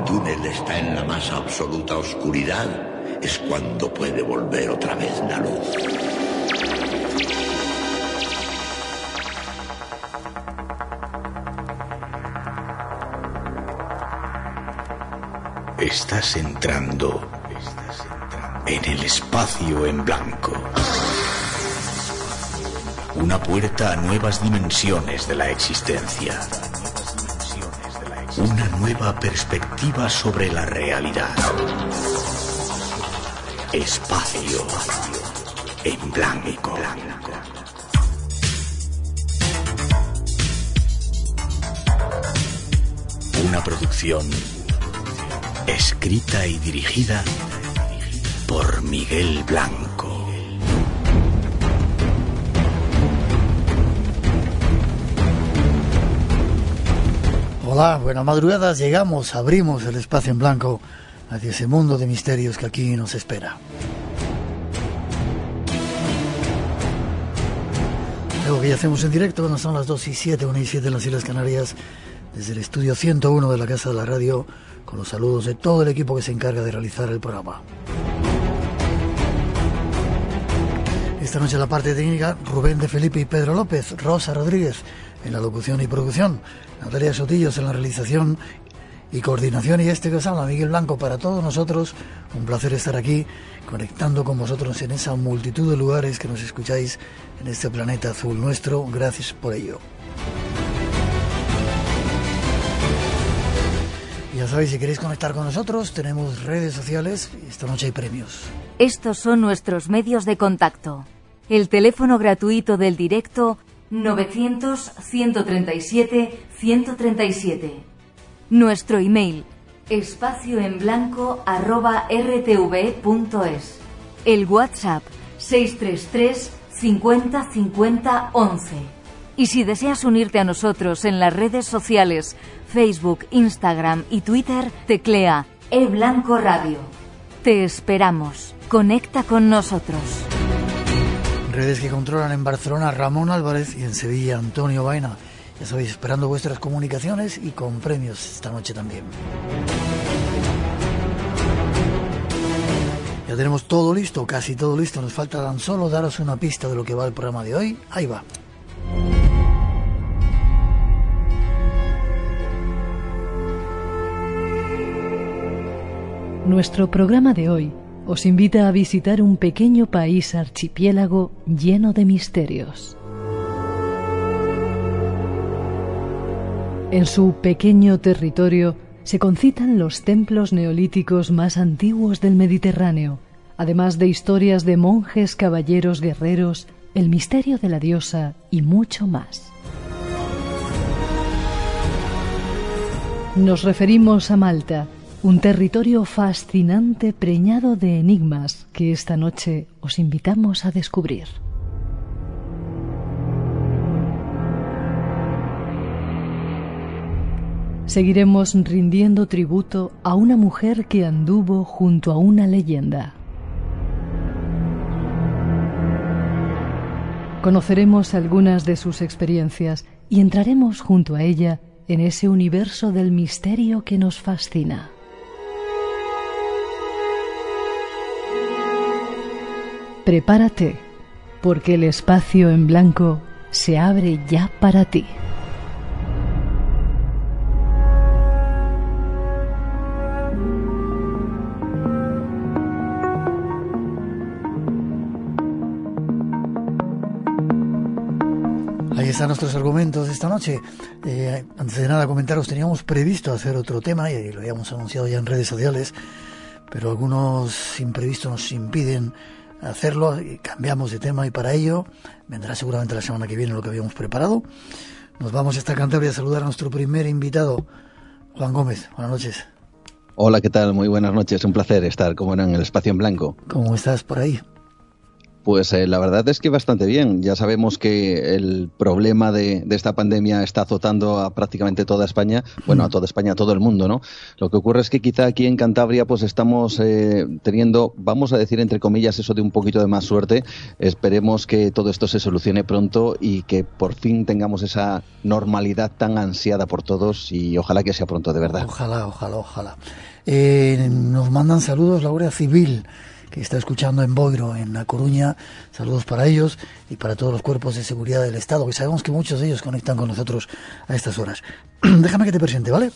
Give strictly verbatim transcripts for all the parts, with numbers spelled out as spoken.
túnel está en la más absoluta oscuridad, es cuando puede volver otra vez la luz. Estás entrando en el espacio en blanco. Una puerta a nuevas dimensiones de la existencia. Una nueva perspectiva sobre la realidad. Espacio en blanco. Una producción escrita y dirigida por Miguel Blanco. Hola, buenas madrugadas. Llegamos, abrimos el espacio en blanco hacia ese mundo de misterios que aquí nos espera. Luego que ya hacemos en directo, cuando son las dos y siete, una y siete en las Islas Canarias, desde el estudio ciento uno de la Casa de la Radio, con los saludos de todo el equipo que se encarga de realizar el programa. Esta noche en la parte técnica, Rubén de Felipe y Pedro López, Rosa Rodríguez en la locución y producción, Natalia Sotillos en la realización y coordinación, y este que os habla, Miguel Blanco, para todos nosotros. Un placer estar aquí, conectando con vosotros en esa multitud de lugares que nos escucháis en este planeta azul nuestro. Gracias por ello. Ya sabéis, si queréis conectar con nosotros, tenemos redes sociales y esta noche hay premios. Estos son nuestros medios de contacto. El teléfono gratuito del directo novecientos, ciento treinta y siete, ciento treinta y siete. Nuestro email espacioenblanco arroba r t v punto es. El WhatsApp seis tres tres, cincuenta, cincuenta, once. Y si deseas unirte a nosotros en las redes sociales Facebook, Instagram y Twitter, teclea eBlanco Radio. Te esperamos. Conecta con nosotros. Redes que controlan en Barcelona Ramón Álvarez y en Sevilla Antonio Baena. Ya sabéis, esperando vuestras comunicaciones y con premios esta noche también. Ya tenemos todo listo, casi todo listo. Nos falta tan solo daros una pista de lo que va el programa de hoy. Ahí va. Nuestro programa de hoy os invita a visitar un pequeño país archipiélago lleno de misterios. En su pequeño territorio se concitan los templos neolíticos más antiguos del Mediterráneo, además de historias de monjes, caballeros, guerreros, el misterio de la diosa y mucho más. Nos referimos a Malta, un territorio fascinante preñado de enigmas que esta noche os invitamos a descubrir. Seguiremos rindiendo tributo a una mujer que anduvo junto a una leyenda. Conoceremos algunas de sus experiencias y entraremos junto a ella en ese universo del misterio que nos fascina. Prepárate, porque el espacio en blanco se abre ya para ti. Ahí están nuestros argumentos de esta noche. Eh, antes de nada comentaros, teníamos previsto hacer otro tema y lo habíamos anunciado ya en redes sociales, pero algunos imprevistos nos impiden hacerlo y cambiamos de tema, y para ello vendrá seguramente la semana que viene lo que habíamos preparado. Nos vamos hasta Cantabria a saludar a nuestro primer invitado, Juan Gómez. Buenas noches. Hola, ¿qué tal? Muy buenas noches. Un placer estar, como era, en el espacio en blanco. ¿Cómo estás por ahí? Pues eh, la verdad es que bastante bien. Ya sabemos que el problema de, de esta pandemia está azotando a prácticamente toda España, bueno, a toda España, a todo el mundo, ¿no? Lo que ocurre es que quizá aquí en Cantabria pues estamos eh, teniendo, vamos a decir entre comillas, eso de un poquito de más suerte. Esperemos que todo esto se solucione pronto y que por fin tengamos esa normalidad tan ansiada por todos, y ojalá que sea pronto, de verdad. Ojalá, ojalá, ojalá. Eh, nos mandan saludos la Guardia Civil, que está escuchando en Boiro, en La Coruña. Saludos para ellos y para todos los cuerpos de seguridad del Estado, que sabemos que muchos de ellos conectan con nosotros a estas horas. Déjame que te presente, ¿vale?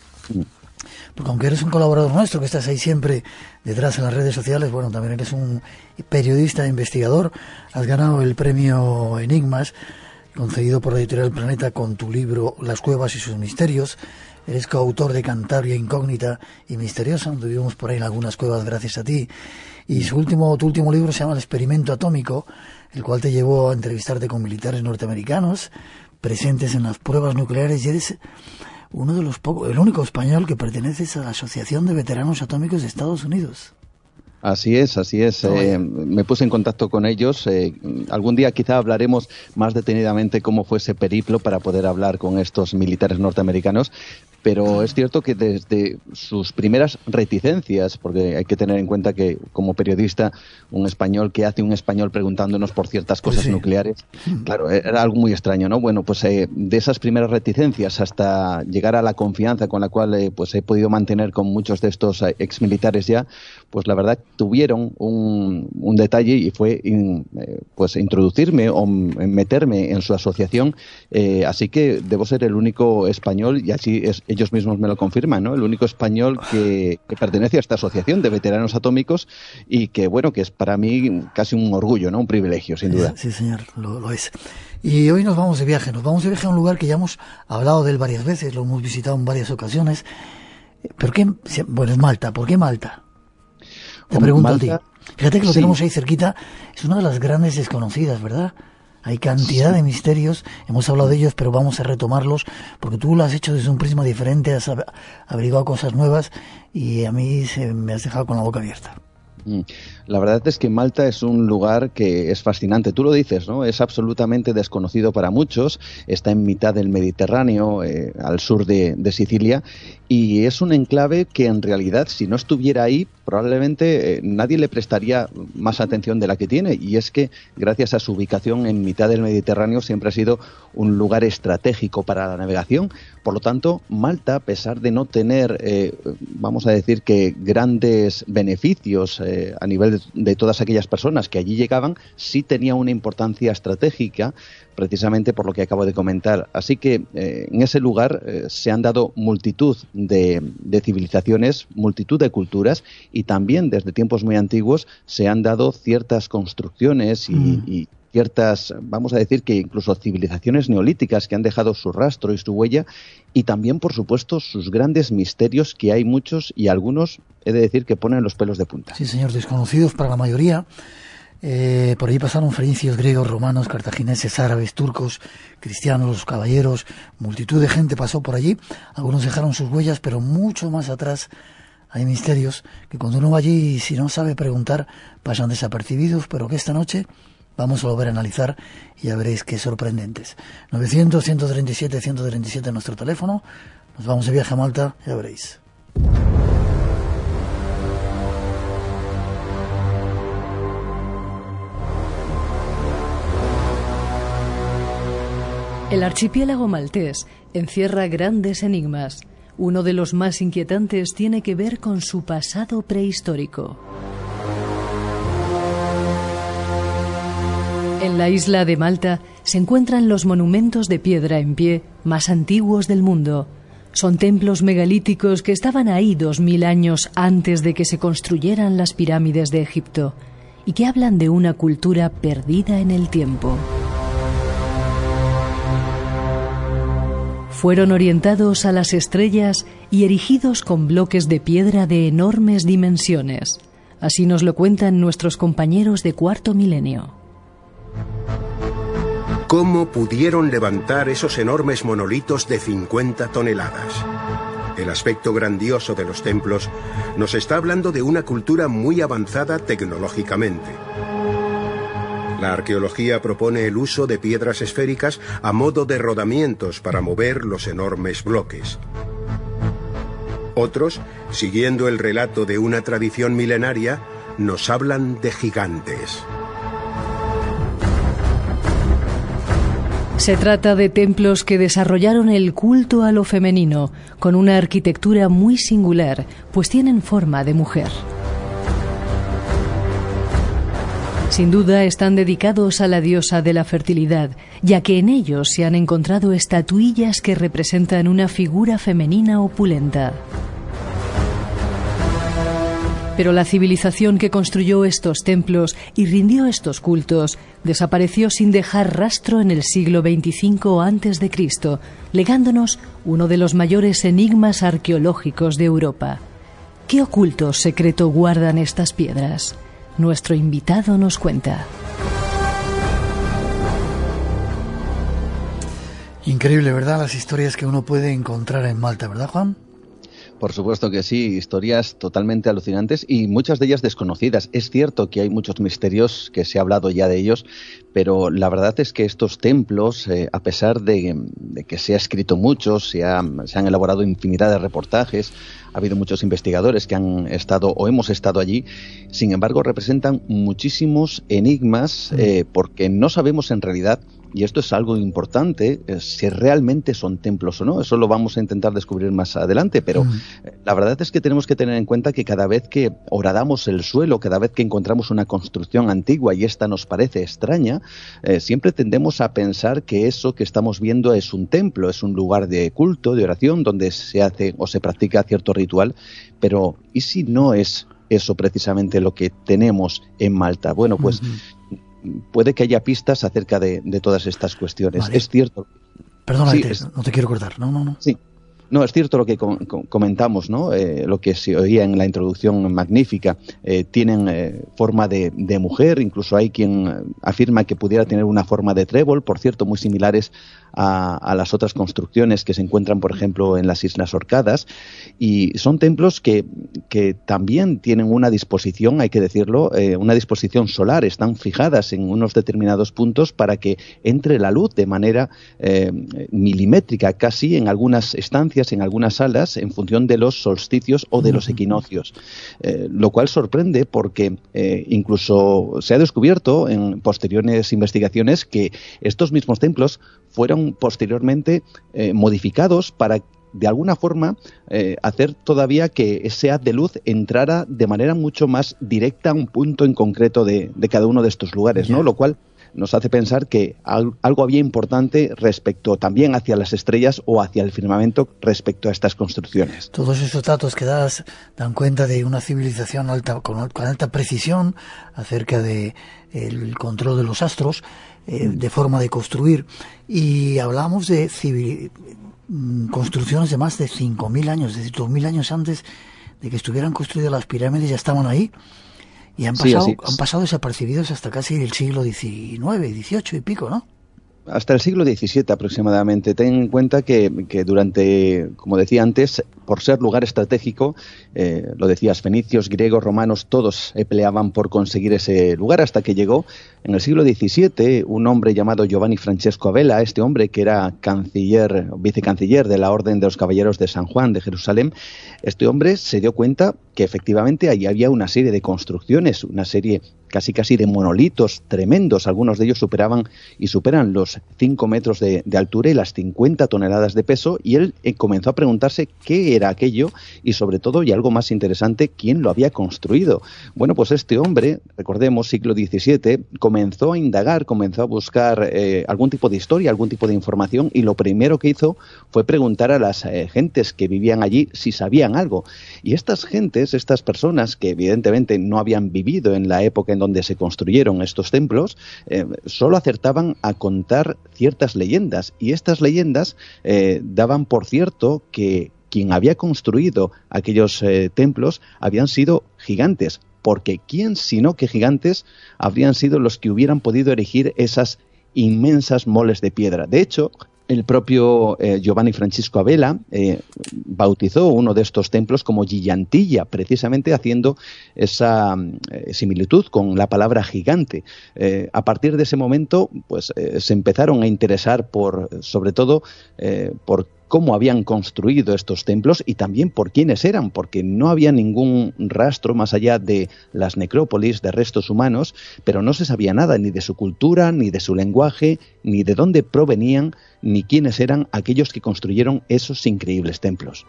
Porque aunque eres un colaborador nuestro, que estás ahí siempre detrás en las redes sociales, bueno, también eres un periodista e investigador. Has ganado el premio Enigmas, concedido por la Editorial Planeta, con tu libro Las cuevas y sus misterios. Eres coautor de Cantabria Incógnita y Misteriosa, donde vivimos por ahí en algunas cuevas gracias a ti. Y su último, tu último libro se llama El experimento atómico, el cual te llevó a entrevistarte con militares norteamericanos presentes en las pruebas nucleares, y eres uno de los pocos, el único español que pertenece a la Asociación de Veteranos Atómicos de Estados Unidos. Así es, así es. Eh, me puse en contacto con ellos. Eh, algún día quizá hablaremos más detenidamente cómo fue ese periplo para poder hablar con estos militares norteamericanos. Pero es cierto que desde sus primeras reticencias, porque hay que tener en cuenta que como periodista, un español, ¿qué hace un español preguntándonos por ciertas cosas pues sí. nucleares? Claro, era algo muy extraño, ¿no? Bueno, pues eh, de esas primeras reticencias hasta llegar a la confianza con la cual eh, pues he podido mantener con muchos de estos eh, exmilitares ya, pues la verdad tuvieron un, un detalle, y fue in, eh, pues introducirme o meterme en su asociación. Eh, así que debo ser el único español, y así es, ellos mismos me lo confirman, ¿no? El único español que, que pertenece a esta asociación de veteranos atómicos, y que, bueno, que es para mí casi un orgullo, ¿no? Un privilegio, sin duda. Sí, señor, lo, lo es. Y hoy nos vamos de viaje, nos vamos de viaje a un lugar que ya hemos hablado de él varias veces, lo hemos visitado en varias ocasiones. ¿Por qué? Bueno, es Malta. ¿Por qué Malta? Te pregunto Malta, a ti. Fíjate que lo sí. tenemos ahí cerquita. Es una de las grandes desconocidas, ¿verdad? Hay cantidad sí. de misterios, hemos hablado de ellos, pero vamos a retomarlos, porque tú lo has hecho desde un prisma diferente, has averiguado cosas nuevas, y a mí se me has dejado con la boca abierta. La verdad es que Malta es un lugar que es fascinante. Tú lo dices, ¿no? Es absolutamente desconocido para muchos. Está en mitad del Mediterráneo, eh, al sur de, de Sicilia, y es un enclave que en realidad, si no estuviera ahí, probablemente eh, nadie le prestaría más atención de la que tiene. Y es que, gracias a su ubicación en mitad del Mediterráneo, siempre ha sido un lugar estratégico para la navegación. Por lo tanto, Malta, a pesar de no tener, eh, vamos a decir que grandes beneficios eh, a nivel de, de todas aquellas personas que allí llegaban, sí tenía una importancia estratégica, precisamente por lo que acabo de comentar. Así que eh, en ese lugar eh, se han dado multitud de, de civilizaciones, multitud de culturas, y también desde tiempos muy antiguos se han dado ciertas construcciones y, mm. y ciertas, vamos a decir que incluso civilizaciones neolíticas que han dejado su rastro y su huella, y también, por supuesto, sus grandes misterios, que hay muchos, y algunos, he de decir, que ponen los pelos de punta. Sí, señor, desconocidos para la mayoría. Eh, por allí pasaron fenicios, griegos, romanos, cartagineses, árabes, turcos, cristianos, los caballeros, multitud de gente pasó por allí. Algunos dejaron sus huellas, pero mucho más atrás hay misterios que cuando uno va allí, si no sabe preguntar, pasan desapercibidos, pero que esta noche vamos a volver a analizar y ya veréis qué sorprendentes. novecientos, ciento treinta y siete, ciento treinta y siete en nuestro teléfono. Nos vamos de viaje a Malta, ya veréis. El archipiélago maltés encierra grandes enigmas. Uno de los más inquietantes tiene que ver con su pasado prehistórico. En la isla de Malta se encuentran los monumentos de piedra en pie más antiguos del mundo. Son templos megalíticos que estaban ahí dos mil años antes de que se construyeran las pirámides de Egipto, y que hablan de una cultura perdida en el tiempo. Fueron orientados a las estrellas y erigidos con bloques de piedra de enormes dimensiones. Así nos lo cuentan nuestros compañeros de Cuarto Milenio. ¿Cómo pudieron levantar esos enormes monolitos de cincuenta toneladas? El aspecto grandioso de los templos nos está hablando de una cultura muy avanzada tecnológicamente. La arqueología propone el uso de piedras esféricas a modo de rodamientos para mover los enormes bloques. Otros, siguiendo el relato de una tradición milenaria, nos hablan de gigantes. Se trata de templos que desarrollaron el culto a lo femenino, con una arquitectura muy singular, pues tienen forma de mujer. Sin duda están dedicados a la diosa de la fertilidad, ya que en ellos se han encontrado estatuillas que representan una figura femenina opulenta. Pero la civilización que construyó estos templos y rindió estos cultos desapareció sin dejar rastro en el siglo veinticinco antes de Cristo, legándonos uno de los mayores enigmas arqueológicos de Europa. ¿Qué oculto secreto guardan estas piedras? Nuestro invitado nos cuenta. Increíble, ¿verdad? Las historias que uno puede encontrar en Malta, ¿verdad, Juan? Por supuesto que sí, historias totalmente alucinantes y muchas de ellas desconocidas. Es cierto que hay muchos misterios que se ha hablado ya de ellos, pero la verdad es que estos templos, eh, a pesar de, de que se ha escrito mucho, se, ha, se han elaborado infinidad de reportajes, ha habido muchos investigadores que han estado o hemos estado allí, sin embargo representan muchísimos enigmas eh, porque no sabemos en realidad, y esto es algo importante, eh, si realmente son templos o no. Eso lo vamos a intentar descubrir más adelante, pero mm. eh, la verdad es que tenemos que tener en cuenta que cada vez que horadamos el suelo, cada vez que encontramos una construcción antigua y esta nos parece extraña, eh, siempre tendemos a pensar que eso que estamos viendo es un templo, es un lugar de culto, de oración, donde se hace o se practica cierto ritual, pero ¿y si no es eso precisamente lo que tenemos en Malta? Bueno, pues uh-huh. puede que haya pistas acerca de, de todas estas cuestiones. Vale. Es cierto. Perdona, sí, te, es, no te quiero cortar. No, no, no. Sí. No, es cierto lo que com comentamos, ¿no? Eh, lo que se oía en la introducción magnífica. Eh, tienen eh, forma de, de mujer, incluso hay quien afirma que pudiera tener una forma de trébol, por cierto, muy similares a, a las otras construcciones que se encuentran, por ejemplo, en las Islas Orcadas. Y son templos que, que también tienen una disposición, hay que decirlo, eh, una disposición solar. Están fijadas en unos determinados puntos para que entre la luz de manera eh, milimétrica, casi en algunas estancias, en algunas salas, en función de los solsticios o de los equinoccios, eh, lo cual sorprende porque eh, incluso se ha descubierto en posteriores investigaciones que estos mismos templos fueron posteriormente eh, modificados para de alguna forma eh, hacer todavía que ese haz de luz entrara de manera mucho más directa a un punto en concreto de, de cada uno de estos lugares, ¿no? Lo cual nos hace pensar que algo había importante respecto también hacia las estrellas o hacia el firmamento respecto a estas construcciones. Todos esos datos que das dan cuenta de una civilización alta, con, con alta precisión acerca de el control de los astros, eh, de forma de construir. Y hablamos de civil, construcciones de más de cinco mil años, es decir, dos mil años antes de que estuvieran construidas las pirámides ya estaban ahí. Y han pasado, sí, han pasado desapercibidos hasta casi el siglo diecinueve, dieciocho y pico, ¿no? Hasta el siglo diecisiete aproximadamente. Ten en cuenta que, que durante, como decía antes, por ser lugar estratégico, eh, lo decías, fenicios, griegos, romanos, todos eh, peleaban por conseguir ese lugar hasta que llegó en el siglo diecisiete un hombre llamado Giovanni Francesco Abela, este hombre que era canciller, vicecanciller de la Orden de los Caballeros de San Juan de Jerusalén. Este hombre se dio cuenta que efectivamente allí había una serie de construcciones, una serie casi casi de monolitos tremendos, algunos de ellos superaban y superan los cinco metros de, de altura y las cincuenta toneladas de peso, y él eh, comenzó a preguntarse qué era aquello y sobre todo, y algo más interesante, quién lo había construido. Bueno, pues este hombre, recordemos, siglo diecisiete, comenzó a indagar, comenzó a buscar eh, algún tipo de historia, algún tipo de información, y lo primero que hizo fue preguntar a las eh, gentes que vivían allí si sabían algo. Y estas gentes, estas personas que evidentemente no habían vivido en la época en donde se construyeron estos templos, eh, solo acertaban a contar ciertas leyendas, y estas leyendas eh, daban por cierto que quien había construido aquellos eh, templos habían sido gigantes, porque quién sino que gigantes habrían sido los que hubieran podido erigir esas inmensas moles de piedra. De hecho, El propio eh, Giovanni Francisco Abela eh, bautizó uno de estos templos como Gigantilla, precisamente haciendo esa eh, similitud con la palabra gigante. Eh, a partir de ese momento, pues eh, se empezaron a interesar por, sobre todo, eh, por cómo habían construido estos templos y también por quiénes eran, porque no había ningún rastro más allá de las necrópolis, de restos humanos, pero no se sabía nada ni de su cultura, ni de su lenguaje, ni de dónde provenían, ni quiénes eran aquellos que construyeron esos increíbles templos.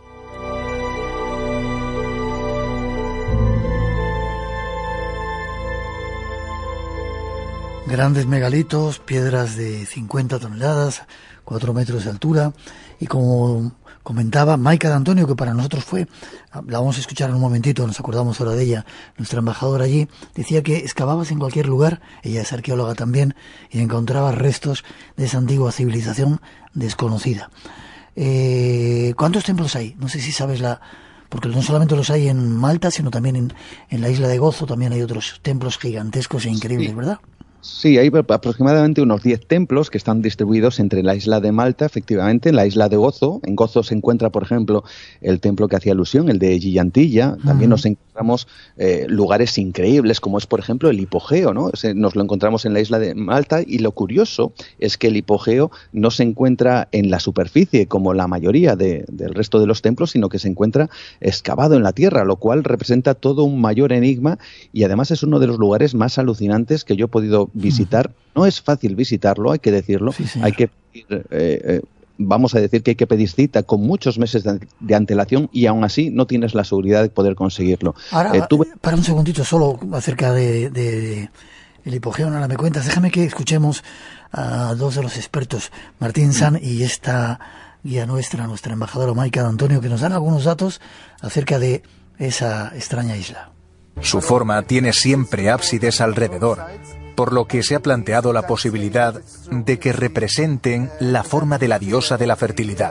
Grandes megalitos, piedras de cincuenta toneladas, cuatro metros de altura, y como comentaba Maica de Antonio, que para nosotros fue, la vamos a escuchar en un momentito, nos acordamos ahora de ella, nuestra embajadora allí, decía que excavabas en cualquier lugar, ella es arqueóloga también, y encontrabas restos de esa antigua civilización desconocida. Eh, ¿Cuántos templos hay? No sé si sabes la... Porque no solamente los hay en Malta, sino también en, en la isla de Gozo, también hay otros templos gigantescos e increíbles, sí. ¿Verdad? Sí, hay aproximadamente unos diez templos que están distribuidos entre la isla de Malta, efectivamente, en la isla de Gozo. En Gozo se encuentra, por ejemplo, el templo que hacía alusión, el de Gigantilla. También uh-huh. nos encontramos eh, lugares increíbles, como es, por ejemplo, el hipogeo, ¿no? Ese nos lo encontramos en la isla de Malta, y lo curioso es que el hipogeo no se encuentra en la superficie, como la mayoría de, del resto de los templos, sino que se encuentra excavado en la tierra, lo cual representa todo un mayor enigma, y además es uno de los lugares más alucinantes que yo he podido visitar. No es fácil visitarlo, hay que decirlo, sí, hay que pedir, eh, eh, vamos a decir que hay que pedir cita con muchos meses de, de antelación, y aún así no tienes la seguridad de poder conseguirlo. Ahora, eh, tú... para un segundito solo acerca de, de el hipogeo, ahora me cuentas, déjame que escuchemos a dos de los expertos, Martín San y esta guía nuestra, nuestra embajadora Maica de Antonio, que nos dan algunos datos acerca de esa extraña isla. Su forma tiene siempre ábsides alrededor, por lo que se ha planteado la posibilidad de que representen la forma de la diosa de la fertilidad.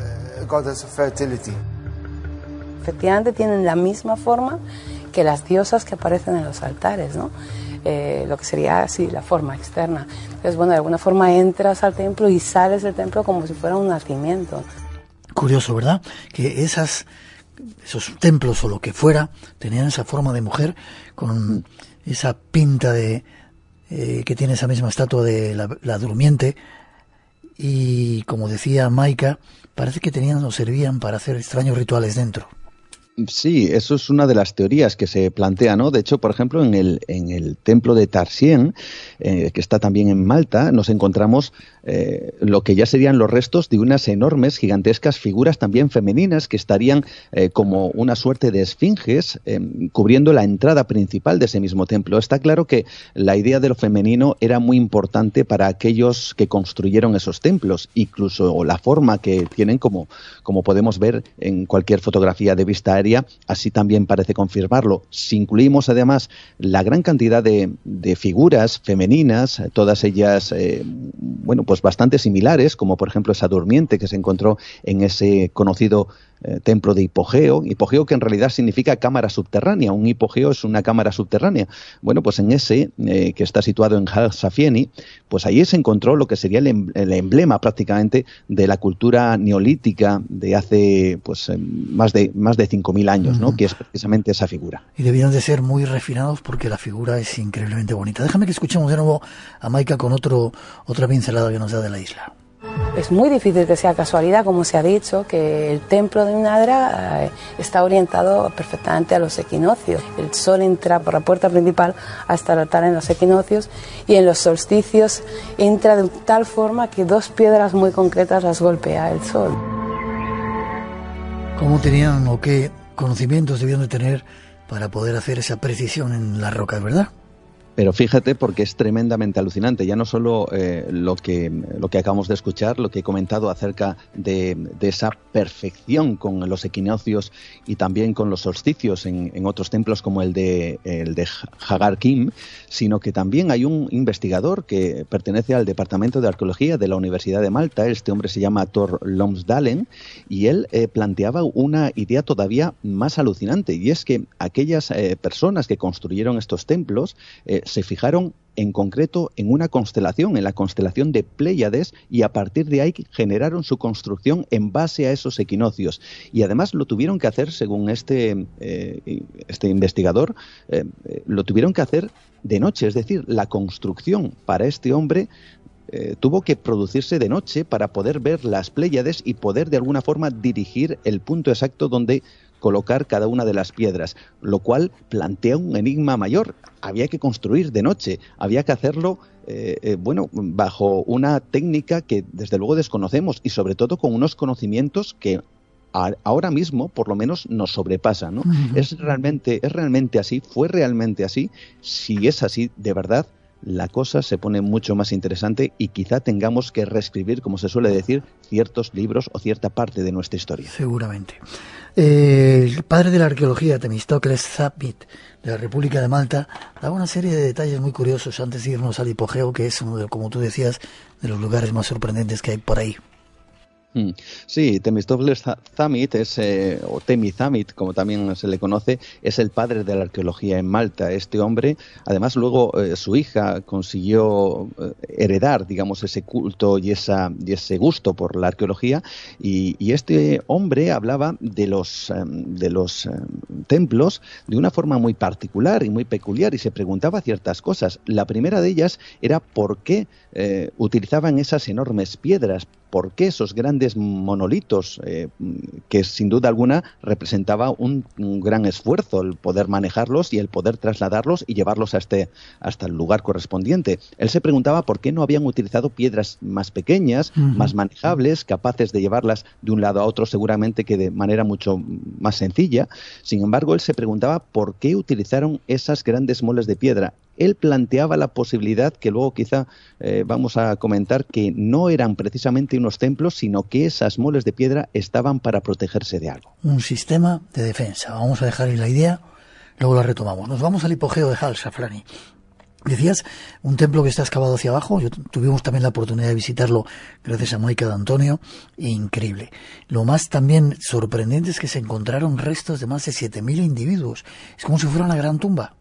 Efectivamente tienen la misma forma que las diosas que aparecen en los altares, ¿no? Eh, lo que sería así la forma externa. Entonces, bueno, de alguna forma entras al templo y sales del templo como si fuera un nacimiento. Curioso, ¿verdad? Que esas, esos templos o lo que fuera tenían esa forma de mujer con esa pinta de eh, que tiene esa misma estatua de la, la durmiente, y como decía Maica, parece que tenían o servían para hacer extraños rituales dentro. Sí, eso es una de las teorías que se plantea, ¿no? De hecho, por ejemplo, en el, en el templo de Tarsien, eh, que está también en Malta, nos encontramos eh, lo que ya serían los restos de unas enormes, gigantescas figuras también femeninas que estarían eh, como una suerte de esfinges eh, cubriendo la entrada principal de ese mismo templo. Está claro que la idea de lo femenino era muy importante para aquellos que construyeron esos templos, incluso la forma que tienen, como, como podemos ver en cualquier fotografía de vista aérea, así también parece confirmarlo. Si incluimos además la gran cantidad de, de figuras femeninas, todas ellas, eh, bueno, pues bastante similares, como por ejemplo esa durmiente que se encontró en ese conocido eh, templo de hipogeo, hipogeo que en realidad significa cámara subterránea. Un hipogeo es una cámara subterránea. Bueno, pues en ese, eh, que está situado en Har Safieni, pues ahí se encontró lo que sería el, em el emblema prácticamente de la cultura neolítica de hace pues eh, más de más de cinco mil años, ¿no? Uh-huh. Que es precisamente esa figura. Y debían de ser muy refinados porque la figura es increíblemente bonita. Déjame que escuchemos de nuevo a Maica con otro otra pincelada que nos da de la isla. Es muy difícil que sea casualidad, como se ha dicho, que el templo de Unadra eh, está orientado perfectamente a los equinoccios. El sol entra por la puerta principal hasta el altar en los equinoccios, y en los solsticios entra de tal forma que dos piedras muy concretas las golpea el sol. ¿Cómo tenían o qué conocimientos debían de tener para poder hacer esa precisión en las rocas, verdad? Pero fíjate, porque es tremendamente alucinante, ya no solo eh, lo que lo que acabamos de escuchar, lo que he comentado acerca de, de esa perfección con los equinoccios y también con los solsticios en, en otros templos como el de, el de Hagar Kim, sino que también hay un investigador que pertenece al Departamento de Arqueología de la Universidad de Malta. Este hombre se llama Thor Lomsdalen, y él eh, planteaba una idea todavía más alucinante, y es que aquellas eh, personas que construyeron estos templos eh, se fijaron en concreto en una constelación, en la constelación de Pléyades, y a partir de ahí generaron su construcción en base a esos equinoccios. Y además lo tuvieron que hacer, según este, eh, este investigador, eh, lo tuvieron que hacer de noche, es decir, la construcción para este hombre eh, tuvo que producirse de noche para poder ver las Pléyades y poder de alguna forma dirigir el punto exacto donde colocar cada una de las piedras, lo cual plantea un enigma mayor. Había que construir de noche, había que hacerlo eh, eh, bueno, bajo una técnica que desde luego desconocemos y sobre todo con unos conocimientos que a, ahora mismo por lo menos nos sobrepasan, ¿no? Uh-huh. Es realmente, es realmente así, fue realmente así. Si es así de verdad, la cosa se pone mucho más interesante y quizá tengamos que reescribir, como se suele decir, ciertos libros o cierta parte de nuestra historia. Seguramente. Eh, el padre de la arqueología, Temístocles Thamit, de la República de Malta, daba una serie de detalles muy curiosos antes de irnos al hipogeo, que es uno de, como tú decías, de los lugares más sorprendentes que hay por ahí. Sí, Temístocles Thamit, es, eh, o Temi Thamit, como también se le conoce, es el padre de la arqueología en Malta. Este hombre, además luego eh, su hija consiguió eh, heredar, digamos, ese culto y, esa, y ese gusto por la arqueología, y, y este hombre hablaba de los, eh, de los eh, templos de una forma muy particular y muy peculiar, y se preguntaba ciertas cosas. La primera de ellas era por qué eh, utilizaban esas enormes piedras, por qué esos grandes monolitos, eh, que sin duda alguna representaba un, un gran esfuerzo el poder manejarlos y el poder trasladarlos y llevarlos a este, hasta el lugar correspondiente. Él se preguntaba por qué no habían utilizado piedras más pequeñas, uh-huh. más manejables, capaces de llevarlas de un lado a otro, seguramente que de manera mucho más sencilla. Sin embargo, él se preguntaba por qué utilizaron esas grandes moles de piedra. Él planteaba la posibilidad, que luego quizá eh, vamos a comentar, que no eran precisamente unos templos, sino que esas moles de piedra estaban para protegerse de algo. Un sistema de defensa. Vamos a dejar ahí la idea, luego la retomamos. Nos vamos al hipogeo de Hal, Shafrani. Decías, un templo que está excavado hacia abajo. Yo tuvimos también la oportunidad de visitarlo gracias a Maica de Antonio. Increíble. Lo más también sorprendente es que se encontraron restos de más de siete mil individuos. Es como si fuera una gran tumba.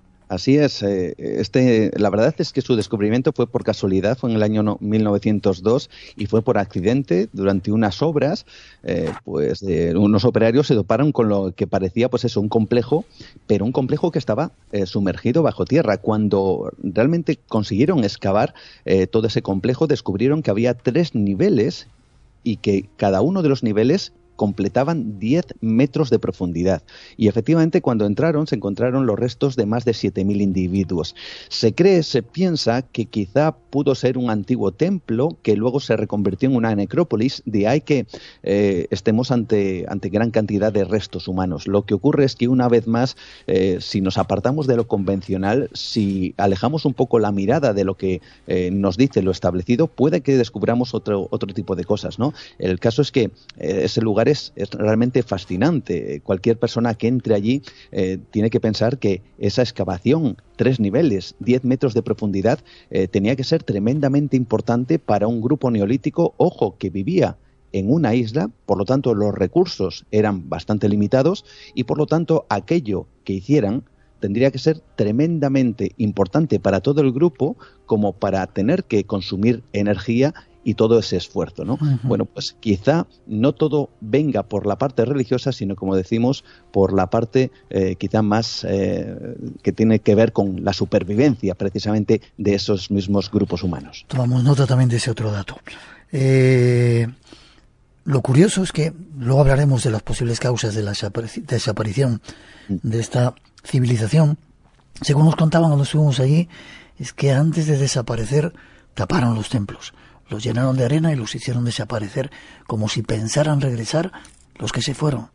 Así es, eh, este, la verdad es que su descubrimiento fue por casualidad, fue en el año no, mil novecientos dos y fue por accidente. Durante unas obras, eh, pues eh, unos operarios se toparon con lo que parecía pues eso, un complejo, pero un complejo que estaba eh, sumergido bajo tierra. Cuando realmente consiguieron excavar eh, todo ese complejo, descubrieron que había tres niveles y que cada uno de los niveles completaban diez metros de profundidad. Y efectivamente, cuando entraron, se encontraron los restos de más de siete mil individuos. Se cree, se piensa que quizá pudo ser un antiguo templo que luego se reconvirtió en una necrópolis, de ahí que eh, estemos ante, ante gran cantidad de restos humanos. Lo que ocurre es que una vez más, eh, si nos apartamos de lo convencional, si alejamos un poco la mirada de lo que eh, nos dice lo establecido, puede que descubramos otro, otro tipo de cosas, ¿no? El caso es que eh, ese lugar Es, es realmente fascinante. Cualquier persona que entre allí eh, tiene que pensar que esa excavación, tres niveles, diez metros de profundidad, eh, tenía que ser tremendamente importante para un grupo neolítico, ojo, que vivía en una isla, por lo tanto los recursos eran bastante limitados y por lo tanto aquello que hicieran tendría que ser tremendamente importante para todo el grupo como para tener que consumir energía y todo ese esfuerzo, ¿no? Uh-huh. Bueno, pues quizá no todo venga por la parte religiosa, sino, como decimos, por la parte eh, quizá más eh, que tiene que ver con la supervivencia, precisamente, de esos mismos grupos humanos. Tomamos nota también de ese otro dato. Eh, lo curioso es que luego hablaremos de las posibles causas de la desaparición de esta civilización. Según nos contaban cuando estuvimos allí, es que antes de desaparecer taparon los templos. Los llenaron de arena y los hicieron desaparecer, como si pensaran regresar los que se fueron.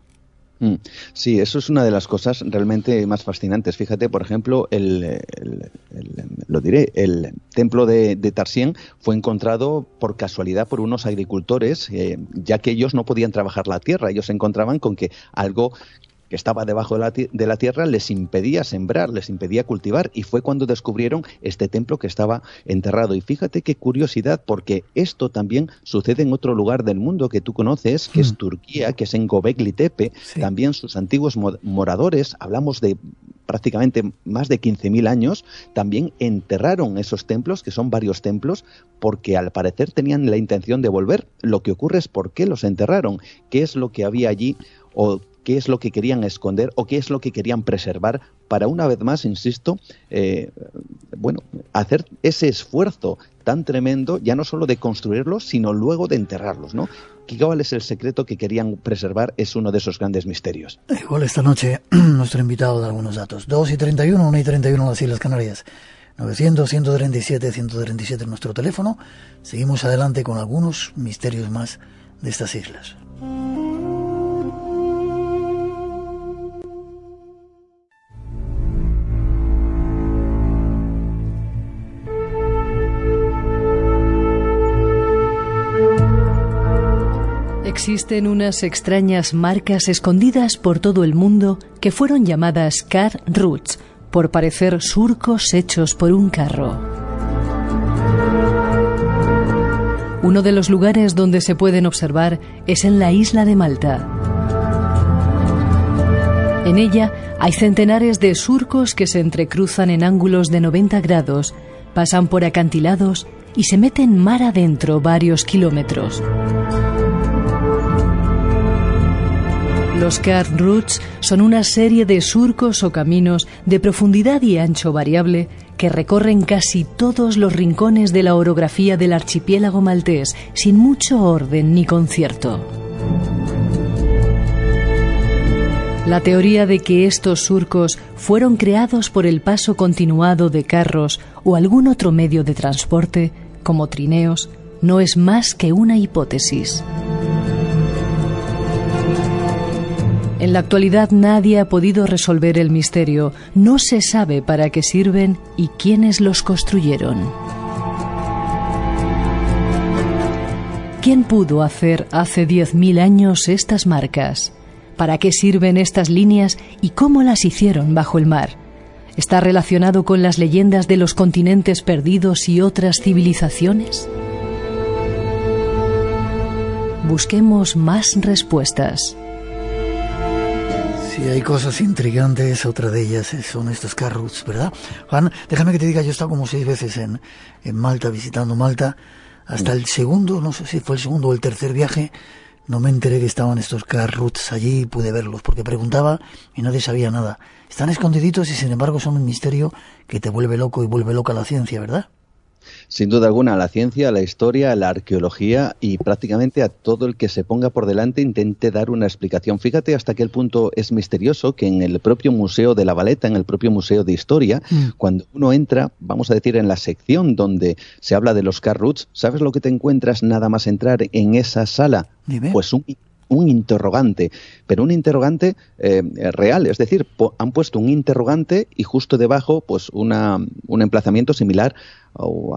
Sí, eso es una de las cosas realmente más fascinantes. Fíjate, por ejemplo, el, el, el, lo diré, el templo de, de Tarsien fue encontrado por casualidad por unos agricultores, eh, ya que ellos no podían trabajar la tierra. Ellos se encontraban con que algo que estaba debajo de la, de la tierra les impedía sembrar, les impedía cultivar, y fue cuando descubrieron este templo que estaba enterrado. Y fíjate qué curiosidad, porque esto también sucede en otro lugar del mundo que tú conoces, que mm. es Turquía, que es en Göbekli Tepe. Sí. También sus antiguos moradores, hablamos de prácticamente más de quince mil años, también enterraron esos templos, que son varios templos, porque al parecer tenían la intención de volver. Lo que ocurre es por qué los enterraron, qué es lo que había allí, o qué es lo que querían esconder, o qué es lo que querían preservar, para una vez más, insisto, eh, bueno, hacer ese esfuerzo tan tremendo, ya no solo de construirlos, sino luego de enterrarlos, ¿no? ¿Cuál es el secreto que querían preservar? Es uno de esos grandes misterios. Igual esta noche nuestro invitado da algunos datos. dos y treinta y uno, una y treinta y uno en las Islas Canarias. novecientos, ciento treinta y siete, ciento treinta y siete en nuestro teléfono. Seguimos adelante con algunos misterios más de estas islas. Existen unas extrañas marcas escondidas por todo el mundo que fueron llamadas car roots, por parecer surcos hechos por un carro. Uno de los lugares donde se pueden observar es en la isla de Malta. En ella hay centenares de surcos que se entrecruzan en ángulos de noventa grados, pasan por acantilados y se meten mar adentro varios kilómetros. Los car roots son una serie de surcos o caminos de profundidad y ancho variable que recorren casi todos los rincones de la orografía del archipiélago maltés, sin mucho orden ni concierto. La teoría de que estos surcos fueron creados por el paso continuado de carros o algún otro medio de transporte, como trineos, no es más que una hipótesis. En la actualidad nadie ha podido resolver el misterio. No se sabe para qué sirven y quiénes los construyeron. ¿Quién pudo hacer hace diez mil años estas marcas? ¿Para qué sirven estas líneas y cómo las hicieron bajo el mar? ¿Está relacionado con las leyendas de los continentes perdidos y otras civilizaciones? Busquemos más respuestas. Si hay cosas intrigantes, otra de ellas son estos car roots, ¿verdad? Juan, déjame que te diga, yo he estado como seis veces en, en Malta, visitando Malta. Hasta el segundo, no sé si fue el segundo o el tercer viaje, no me enteré que estaban estos car roots allí y pude verlos, porque preguntaba y nadie sabía nada. Están escondiditos y sin embargo son un misterio que te vuelve loco y vuelve loca la ciencia, ¿verdad? Sin duda alguna, la ciencia, la historia, la arqueología y prácticamente a todo el que se ponga por delante intente dar una explicación. Fíjate hasta qué punto es misterioso que en el propio Museo de La Valeta, en el propio Museo de Historia, mm. cuando uno entra, vamos a decir, en la sección donde se habla de los car roots, ¿sabes lo que te encuentras nada más entrar en esa sala? Dime. Pues un... un interrogante, pero un interrogante eh, real, es decir, po- han puesto un interrogante y justo debajo pues una, un emplazamiento similar a,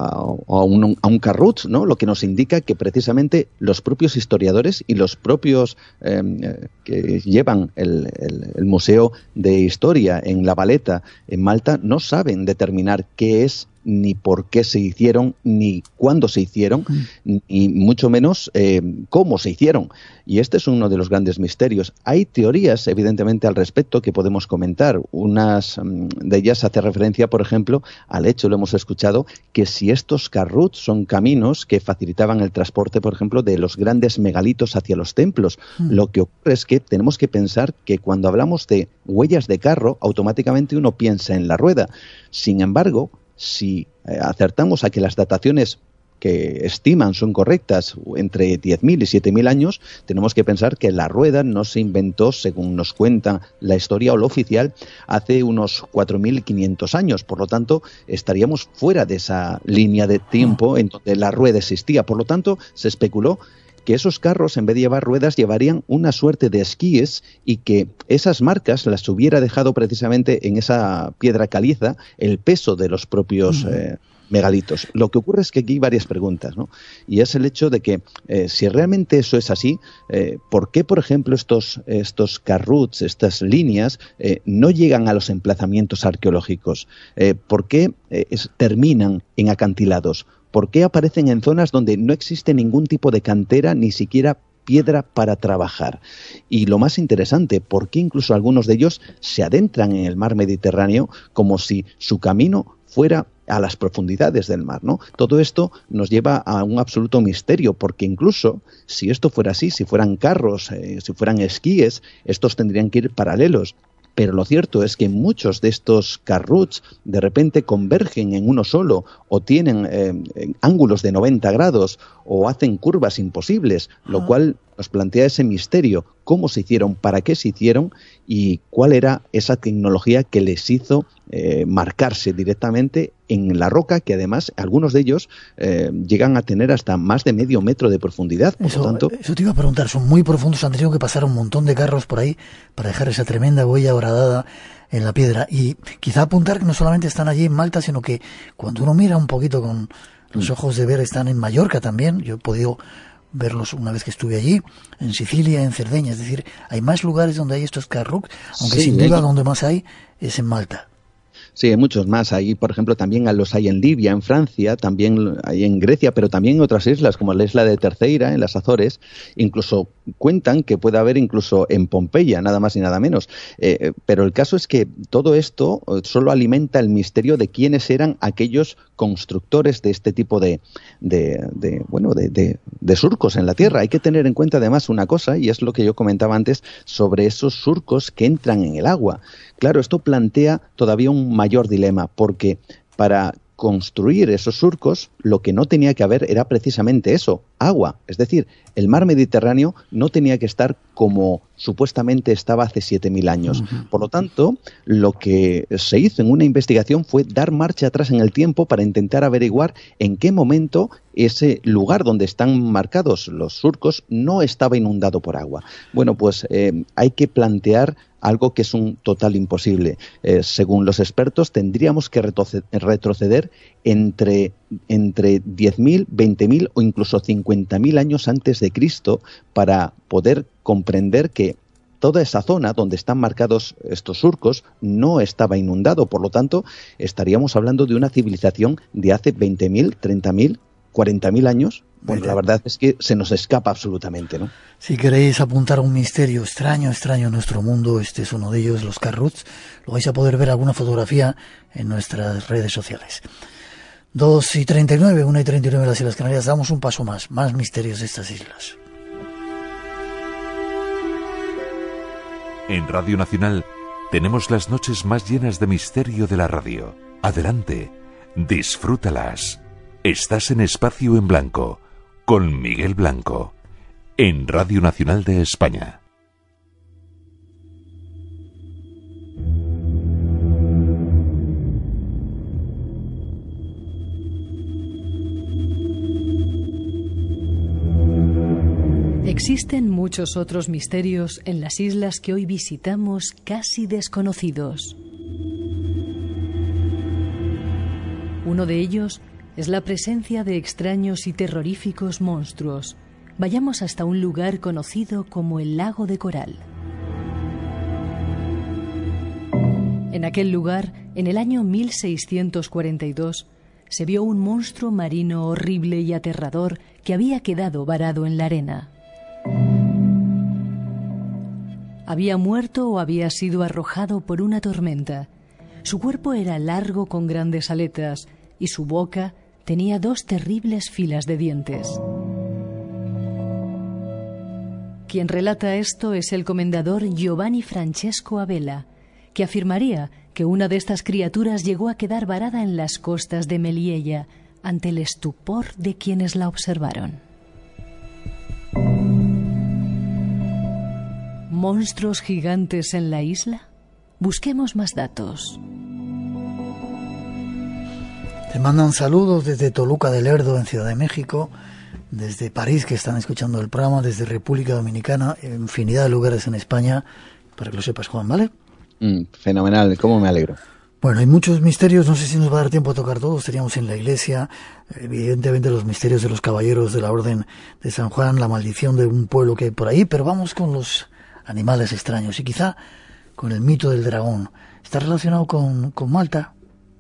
a, un, a un car root, ¿no? Lo que nos indica que precisamente los propios historiadores y los propios eh, que llevan el, el, el Museo de Historia en La Valeta, en Malta, no saben determinar qué es, ni por qué se hicieron, ni cuándo se hicieron, mm. ni mucho menos eh, cómo se hicieron. Y este es uno de los grandes misterios. Hay teorías, evidentemente, al respecto que podemos comentar. Unas um, de ellas hace referencia, por ejemplo, al hecho, lo hemos escuchado, que si estos car roots son caminos que facilitaban el transporte, por ejemplo, de los grandes megalitos hacia los templos. Mm. Lo que ocurre es que tenemos que pensar que cuando hablamos de huellas de carro, automáticamente uno piensa en la rueda. Sin embargo, si eh, acertamos a que las dataciones que estiman son correctas, entre diez mil y siete mil años, tenemos que pensar que la rueda no se inventó, según nos cuenta la historia o lo oficial, hace unos cuatro mil quinientos años. Por lo tanto, estaríamos fuera de esa línea de tiempo en donde la rueda existía. Por lo tanto, se especuló que esos carros, en vez de llevar ruedas, llevarían una suerte de esquíes y que esas marcas las hubiera dejado precisamente en esa piedra caliza el peso de los propios uh-huh. eh, megalitos. Lo que ocurre es que aquí hay varias preguntas, ¿no? Y es el hecho de que eh, si realmente eso es así, eh, ¿por qué, por ejemplo, estos, estos car roots, estas líneas, eh, no llegan a los emplazamientos arqueológicos? Eh, ¿Por qué eh, es, terminan en acantilados? ¿Por qué aparecen en zonas donde no existe ningún tipo de cantera, ni siquiera piedra para trabajar. Y lo más interesante, porque incluso algunos de ellos se adentran en el mar Mediterráneo como si su camino fuera a las profundidades del mar, ¿no? Todo esto nos lleva a un absoluto misterio, porque incluso si esto fuera así, si fueran carros, eh, si fueran esquíes, estos tendrían que ir paralelos. Pero lo cierto es que muchos de estos carruts de repente convergen en uno solo o tienen eh, ángulos de noventa grados o hacen curvas imposibles, lo ah. cual nos plantea ese misterio, cómo se hicieron, para qué se hicieron y cuál era esa tecnología que les hizo eh, marcarse directamente en la roca, que además algunos de ellos eh, llegan a tener hasta más de medio metro de profundidad. Por eso, lo tanto, eso te iba a preguntar, son muy profundos, han tenido que pasar un montón de carros por ahí para dejar esa tremenda huella horadada en la piedra. Y quizá apuntar que no solamente están allí en Malta, sino que cuando uno mira un poquito con los ojos de ver, están en Mallorca también. Yo he podido verlos una vez que estuve allí, en Sicilia, en Cerdeña. Es decir, hay más lugares donde hay estos carrucs, aunque sí, sin duda donde más hay es en Malta. Sí, hay muchos más. Ahí, por ejemplo, también los hay en Libia, en Francia, también hay en Grecia, pero también en otras islas, como la isla de Terceira, en las Azores. Incluso cuentan que puede haber incluso en Pompeya, nada más y nada menos. Eh, pero el caso es que todo esto solo alimenta el misterio de quiénes eran aquellos constructores de este tipo de, de, de bueno, de, de, de surcos en la Tierra. Hay que tener en cuenta además una cosa, y es lo que yo comentaba antes, sobre esos surcos que entran en el agua. Claro, esto plantea todavía un mayor dilema, porque para construir esos surcos lo que no tenía que haber era precisamente eso, agua. Es decir, el mar Mediterráneo no tenía que estar como supuestamente estaba hace siete mil años. Uh-huh. Por lo tanto, lo que se hizo en una investigación fue dar marcha atrás en el tiempo para intentar averiguar en qué momento ese lugar donde están marcados los surcos no estaba inundado por agua. Bueno, pues eh, hay que plantear algo que es un total imposible. Eh, según los expertos, tendríamos que retroceder entre, entre diez mil, veinte mil o incluso cincuenta mil años antes de Cristo para poder comprender que toda esa zona donde están marcados estos surcos no estaba inundado. Por lo tanto, estaríamos hablando de una civilización de hace veinte mil, treinta mil, cuarenta mil años. Bueno, la verdad es que se nos escapa absolutamente, ¿no? Si queréis apuntar a un misterio extraño, extraño en nuestro mundo, este es uno de ellos, los carruts, lo vais a poder ver alguna fotografía en nuestras redes sociales. dos y treinta y nueve, una y treinta y nueve las Islas Canarias, damos un paso más, más misterios de estas islas. En Radio Nacional tenemos las noches más llenas de misterio de la radio. Adelante, disfrútalas. Estás en Espacio en Blanco, con Miguel Blanco, en Radio Nacional de España. Existen muchos otros misterios en las islas que hoy visitamos casi desconocidos. Uno de ellos es la presencia de extraños y terroríficos monstruos. Vayamos hasta un lugar conocido como el Lago de Coral. En aquel lugar, en el año mil seiscientos cuarenta y dos, se vio un monstruo marino horrible y aterrador que había quedado varado en la arena. Había muerto o había sido arrojado por una tormenta. Su cuerpo era largo con grandes aletas y su boca tenía dos terribles filas de dientes. Quien relata esto es el comendador Giovanni Francesco Abela, que afirmaría que una de estas criaturas llegó a quedar varada en las costas de Melilla ante el estupor de quienes la observaron. ¿Monstruos gigantes en la isla? Busquemos más datos. Te mandan saludos desde Toluca del Lerdo, en Ciudad de México, desde París, que están escuchando el programa, desde República Dominicana, infinidad de lugares en España, para que lo sepas, Juan, ¿vale? Mm, fenomenal, cómo me alegro. Bueno, hay muchos misterios, no sé si nos va a dar tiempo a tocar todos. Teníamos en la iglesia, evidentemente, los misterios de los caballeros de la Orden de San Juan, la maldición de un pueblo que hay por ahí, pero vamos con los animales extraños y quizá con el mito del dragón. ¿Está relacionado con, con Malta?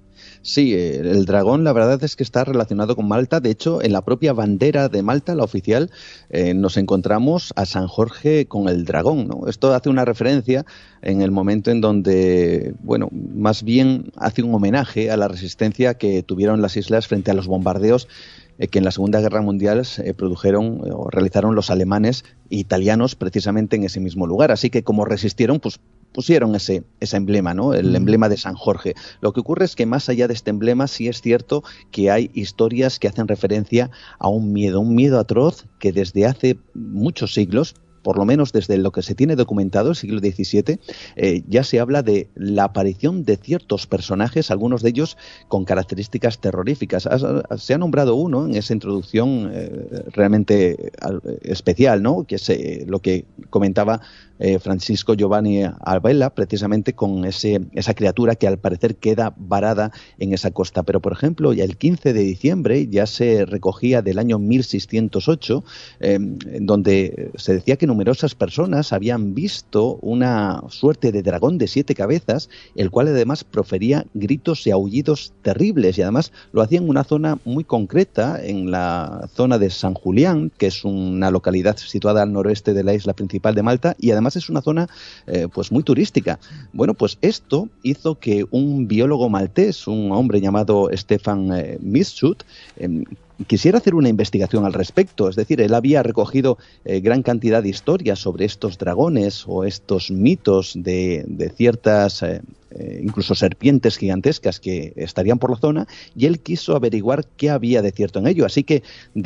Sí, el dragón la verdad es que está relacionado con Malta. De hecho, en la propia bandera de Malta, la oficial, eh, nos encontramos a San Jorge con el dragón, ¿no? Esto hace una referencia en el momento en donde, bueno, más bien hace un homenaje a la resistencia que tuvieron las islas frente a los bombardeos eh, que en la Segunda Guerra Mundial eh, produjeron eh, o realizaron los alemanes e italianos precisamente en ese mismo lugar. Así que como resistieron, pues pusieron ese, ese emblema, ¿no? El mm. emblema de San Jorge. Lo que ocurre es que más allá de este emblema sí es cierto que hay historias que hacen referencia a un miedo, un miedo atroz que desde hace muchos siglos, por lo menos desde lo que se tiene documentado, el siglo diecisiete, eh, ya se habla de la aparición de ciertos personajes, algunos de ellos con características terroríficas. Se ha nombrado uno en esa introducción eh, realmente especial, ¿no? Que es eh, lo que comentaba eh, Francisco Giovanni Albella, precisamente con ese, esa criatura que al parecer queda varada en esa costa. Pero, por ejemplo, ya el quince de diciembre ya se recogía del año mil seiscientos ocho, eh, donde se decía que numerosas personas habían visto una suerte de dragón de siete cabezas, el cual además profería gritos y aullidos terribles, y además lo hacía en una zona muy concreta, en la zona de San Julián, que es una localidad situada al noroeste de la isla principal de Malta, y además es una zona eh, pues muy turística. Bueno, pues esto hizo que un biólogo maltés, un hombre llamado Stefan eh, Mischut, eh, quisiera hacer una investigación al respecto. Es decir, él había recogido eh, gran cantidad de historias sobre estos dragones o estos mitos de, de ciertas, eh, eh, incluso serpientes gigantescas que estarían por la zona, y él quiso averiguar qué había de cierto en ello. Así que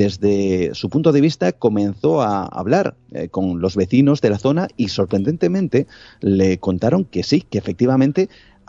desde su punto de vista comenzó a hablar eh, con los vecinos de la zona y sorprendentemente le contaron que sí, que efectivamente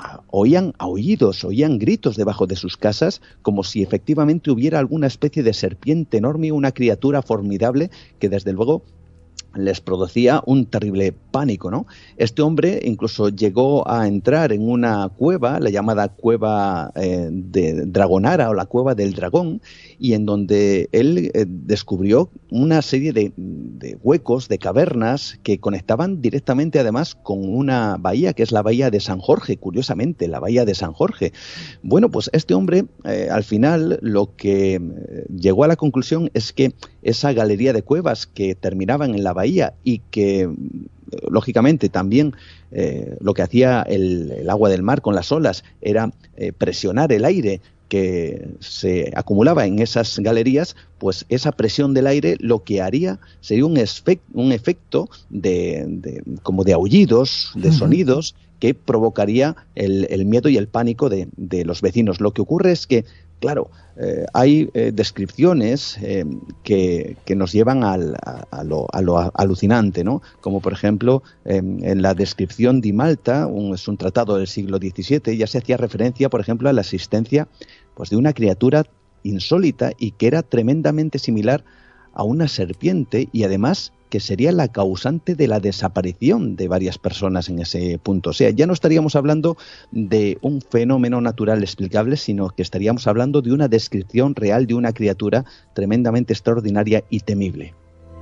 oían aullidos, oían gritos debajo de sus casas, como si efectivamente hubiera alguna especie de serpiente enorme, una criatura formidable que desde luego les producía un terrible pánico, ¿no? Este hombre incluso llegó a entrar en una cueva, la llamada cueva eh, de Dragonara o la cueva del dragón, y en donde él eh, descubrió una serie de, de huecos, de cavernas que conectaban directamente además con una bahía, que es la bahía de San Jorge, curiosamente, la bahía de San Jorge. Bueno, pues este hombre eh, al final lo que eh, llegó a la conclusión es que esa galería de cuevas que terminaban en la bahía y que lógicamente también eh, lo que hacía el, el agua del mar con las olas era eh, presionar el aire que se acumulaba en esas galerías, pues esa presión del aire lo que haría sería un, efect, un efecto de, de como de aullidos, de uh-huh. sonidos que provocaría el, el miedo y el pánico de, de los vecinos. Lo que ocurre es que, claro, eh, hay eh, descripciones eh, que, que nos llevan al, a, a, lo, a lo alucinante, ¿no? Como por ejemplo, eh, en la descripción de Malta, un, es un tratado del siglo diecisiete, ya se hacía referencia, por ejemplo, a la existencia pues, de una criatura insólita y que era tremendamente similar a una serpiente, y además que sería la causante de la desaparición de varias personas en ese punto. O sea, ya no estaríamos hablando de un fenómeno natural explicable, sino que estaríamos hablando de una descripción real de una criatura tremendamente extraordinaria y temible.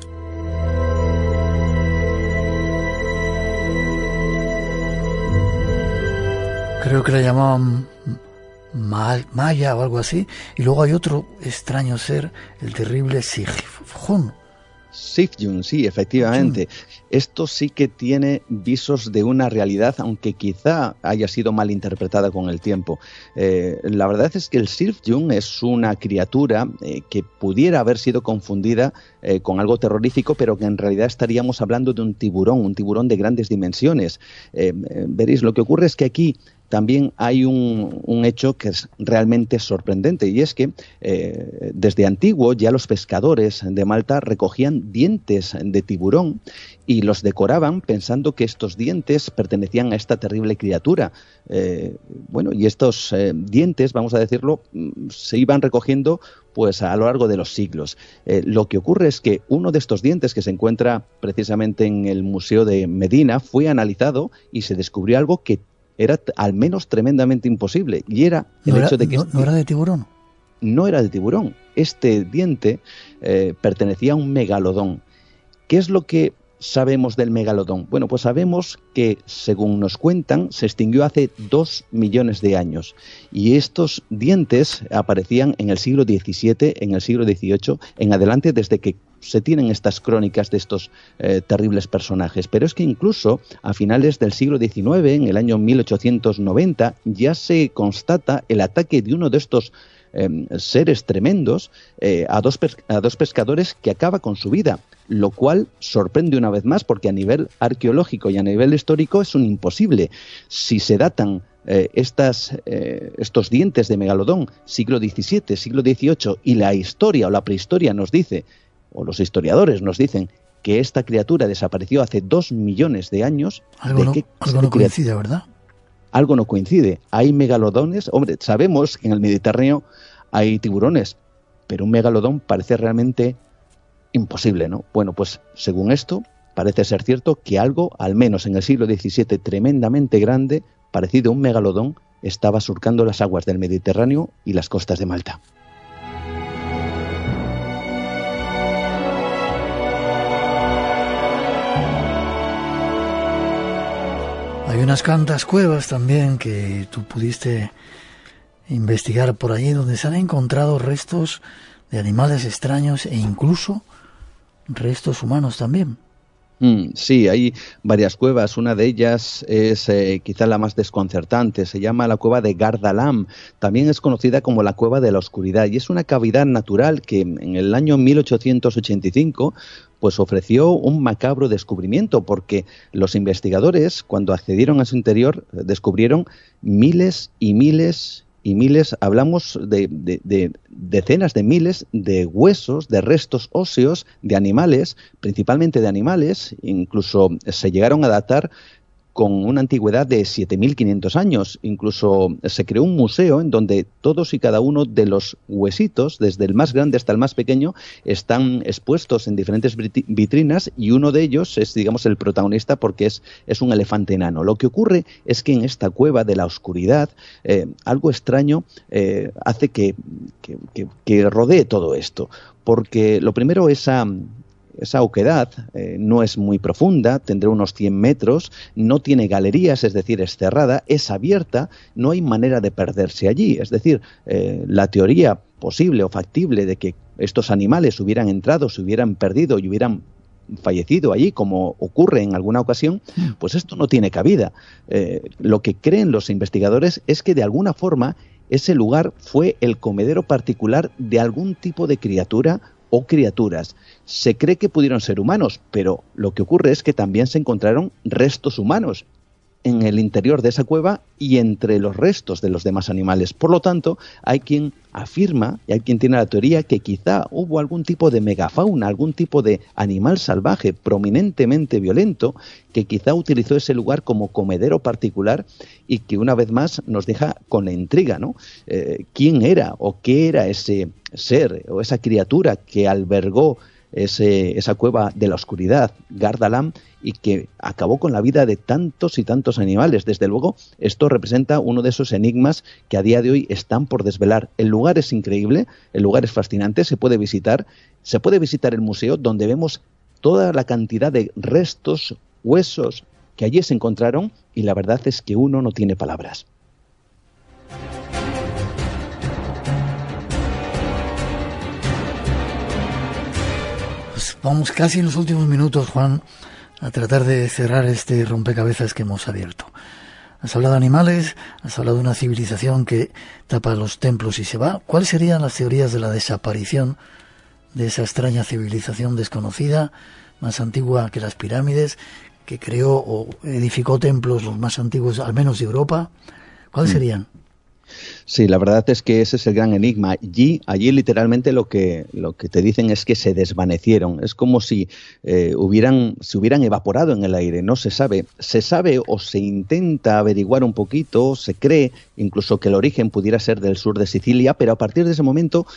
Creo que la llamaban Maya o algo así, y luego hay otro extraño ser, el terrible Sifjun. Sifjun, sí, efectivamente. Esto sí que tiene visos de una realidad, aunque quizá haya sido mal interpretada con el tiempo. Eh, la verdad es que el Sifjun es una criatura eh, que pudiera haber sido confundida eh, con algo terrorífico, pero que en realidad estaríamos hablando de un tiburón, un tiburón de grandes dimensiones. Eh, eh, veréis, lo que ocurre es que aquí también hay un, un hecho que es realmente sorprendente, y es que eh, desde antiguo ya los pescadores de Malta recogían dientes de tiburón y los decoraban pensando que estos dientes pertenecían a esta terrible criatura. Eh, bueno, y estos eh, dientes, vamos a decirlo, se iban recogiendo pues a lo largo de los siglos. Eh, lo que ocurre es que uno de estos dientes, que se encuentra precisamente en el Museo de Medina, fue analizado y se descubrió algo que era al menos tremendamente imposible, y era el no hecho era, de que... No, no era de tiburón. No era de tiburón. Este diente eh, pertenecía a un megalodón. ¿Qué es lo que sabemos del megalodón? Bueno, pues sabemos que, según nos cuentan, se extinguió hace dos millones de años. Y estos dientes aparecían en el siglo diecisiete, en el siglo dieciocho, en adelante, desde que se tienen estas crónicas de estos eh, terribles personajes. Pero es que incluso a finales del siglo diecinueve, en el año mil ochocientos noventa, ya se constata el ataque de uno de estos eh, seres tremendos eh, a, dos a dos pescadores, que acaba con su vida, lo cual sorprende una vez más, porque a nivel arqueológico y a nivel histórico es un imposible. Si se datan eh, estas, eh, estos dientes de megalodón, siglo diecisiete, siglo dieciocho, y la historia o la prehistoria nos dice, o los historiadores nos dicen, que esta criatura desapareció hace dos millones de años. Algo ¿de no, qué algo no coincide, ¿verdad? Algo no coincide. Hay megalodones, hombre, sabemos que en el Mediterráneo hay tiburones, pero un megalodón parece realmente imposible, ¿no? Bueno, pues según esto, parece ser cierto que algo, al menos en el siglo diecisiete, tremendamente grande, parecido a un megalodón, estaba surcando las aguas del Mediterráneo y las costas de Malta. Hay unas cuantas cuevas también que tú pudiste investigar por allí, donde se han encontrado restos de animales extraños e incluso restos humanos también. Mm, sí, hay varias cuevas. Una de ellas es eh, quizá la más desconcertante. Se llama la cueva de Gardalam. También es conocida como la cueva de la oscuridad, y es una cavidad natural que en el año mil ochocientos ochenta y cinco pues ofreció un macabro descubrimiento, porque los investigadores, cuando accedieron a su interior, descubrieron miles y miles y miles, hablamos de, de, de decenas de miles de huesos, de restos óseos de animales, principalmente de animales. Incluso se llegaron a datar con una antigüedad de siete mil quinientos años. Incluso se creó un museo en donde todos y cada uno de los huesitos, desde el más grande hasta el más pequeño, están expuestos en diferentes vitrinas, y uno de ellos es, digamos, el protagonista, porque es, es un elefante enano. Lo que ocurre es que en esta cueva de la oscuridad, eh, algo extraño eh, hace que, que, que, que rodee todo esto, porque lo primero, esa... Esa oquedad eh, no es muy profunda, tendrá unos cien metros, no tiene galerías, es decir, es cerrada, es abierta, no hay manera de perderse allí. Es decir, eh, la teoría posible o factible de que estos animales hubieran entrado, se hubieran perdido y hubieran fallecido allí, como ocurre en alguna ocasión, pues esto no tiene cabida. Eh, lo que creen los investigadores es que de alguna forma ese lugar fue el comedero particular de algún tipo de criatura o criaturas. Se cree que pudieron ser humanos, pero lo que ocurre es que también se encontraron restos humanos en el interior de esa cueva y entre los restos de los demás animales. Por lo tanto, hay quien afirma, y hay quien tiene la teoría, que quizá hubo algún tipo de megafauna, algún tipo de animal salvaje prominentemente violento, que quizá utilizó ese lugar como comedero particular, y que una vez más nos deja con la intriga, ¿no? Eh, ¿Quién era o qué era ese ser o esa criatura que albergó ese, esa cueva de la oscuridad, Gardalam, y que acabó con la vida de tantos y tantos animales? Desde luego, esto representa uno de esos enigmas que a día de hoy están por desvelar. El lugar es increíble, el lugar es fascinante, se puede visitar, se puede visitar el museo, donde vemos toda la cantidad de restos, huesos que allí se encontraron, y la verdad es que uno no tiene palabras. Pues vamos casi en los últimos minutos, Juan, a tratar de cerrar este rompecabezas que hemos abierto. Has hablado de animales, has hablado de una civilización que tapa los templos y se va. ¿Cuáles serían las teorías de la desaparición de esa extraña civilización desconocida, más antigua que las pirámides, que creó o edificó templos los más antiguos, al menos de Europa? ¿Cuáles serían? Sí, la verdad es que ese es el gran enigma. Allí, allí literalmente lo que, lo que te dicen es que se desvanecieron. Es como si eh, hubieran, se hubieran evaporado en el aire. No se sabe. Se sabe o se intenta averiguar un poquito, se cree incluso que el origen pudiera ser del sur de Sicilia, pero a partir de ese momento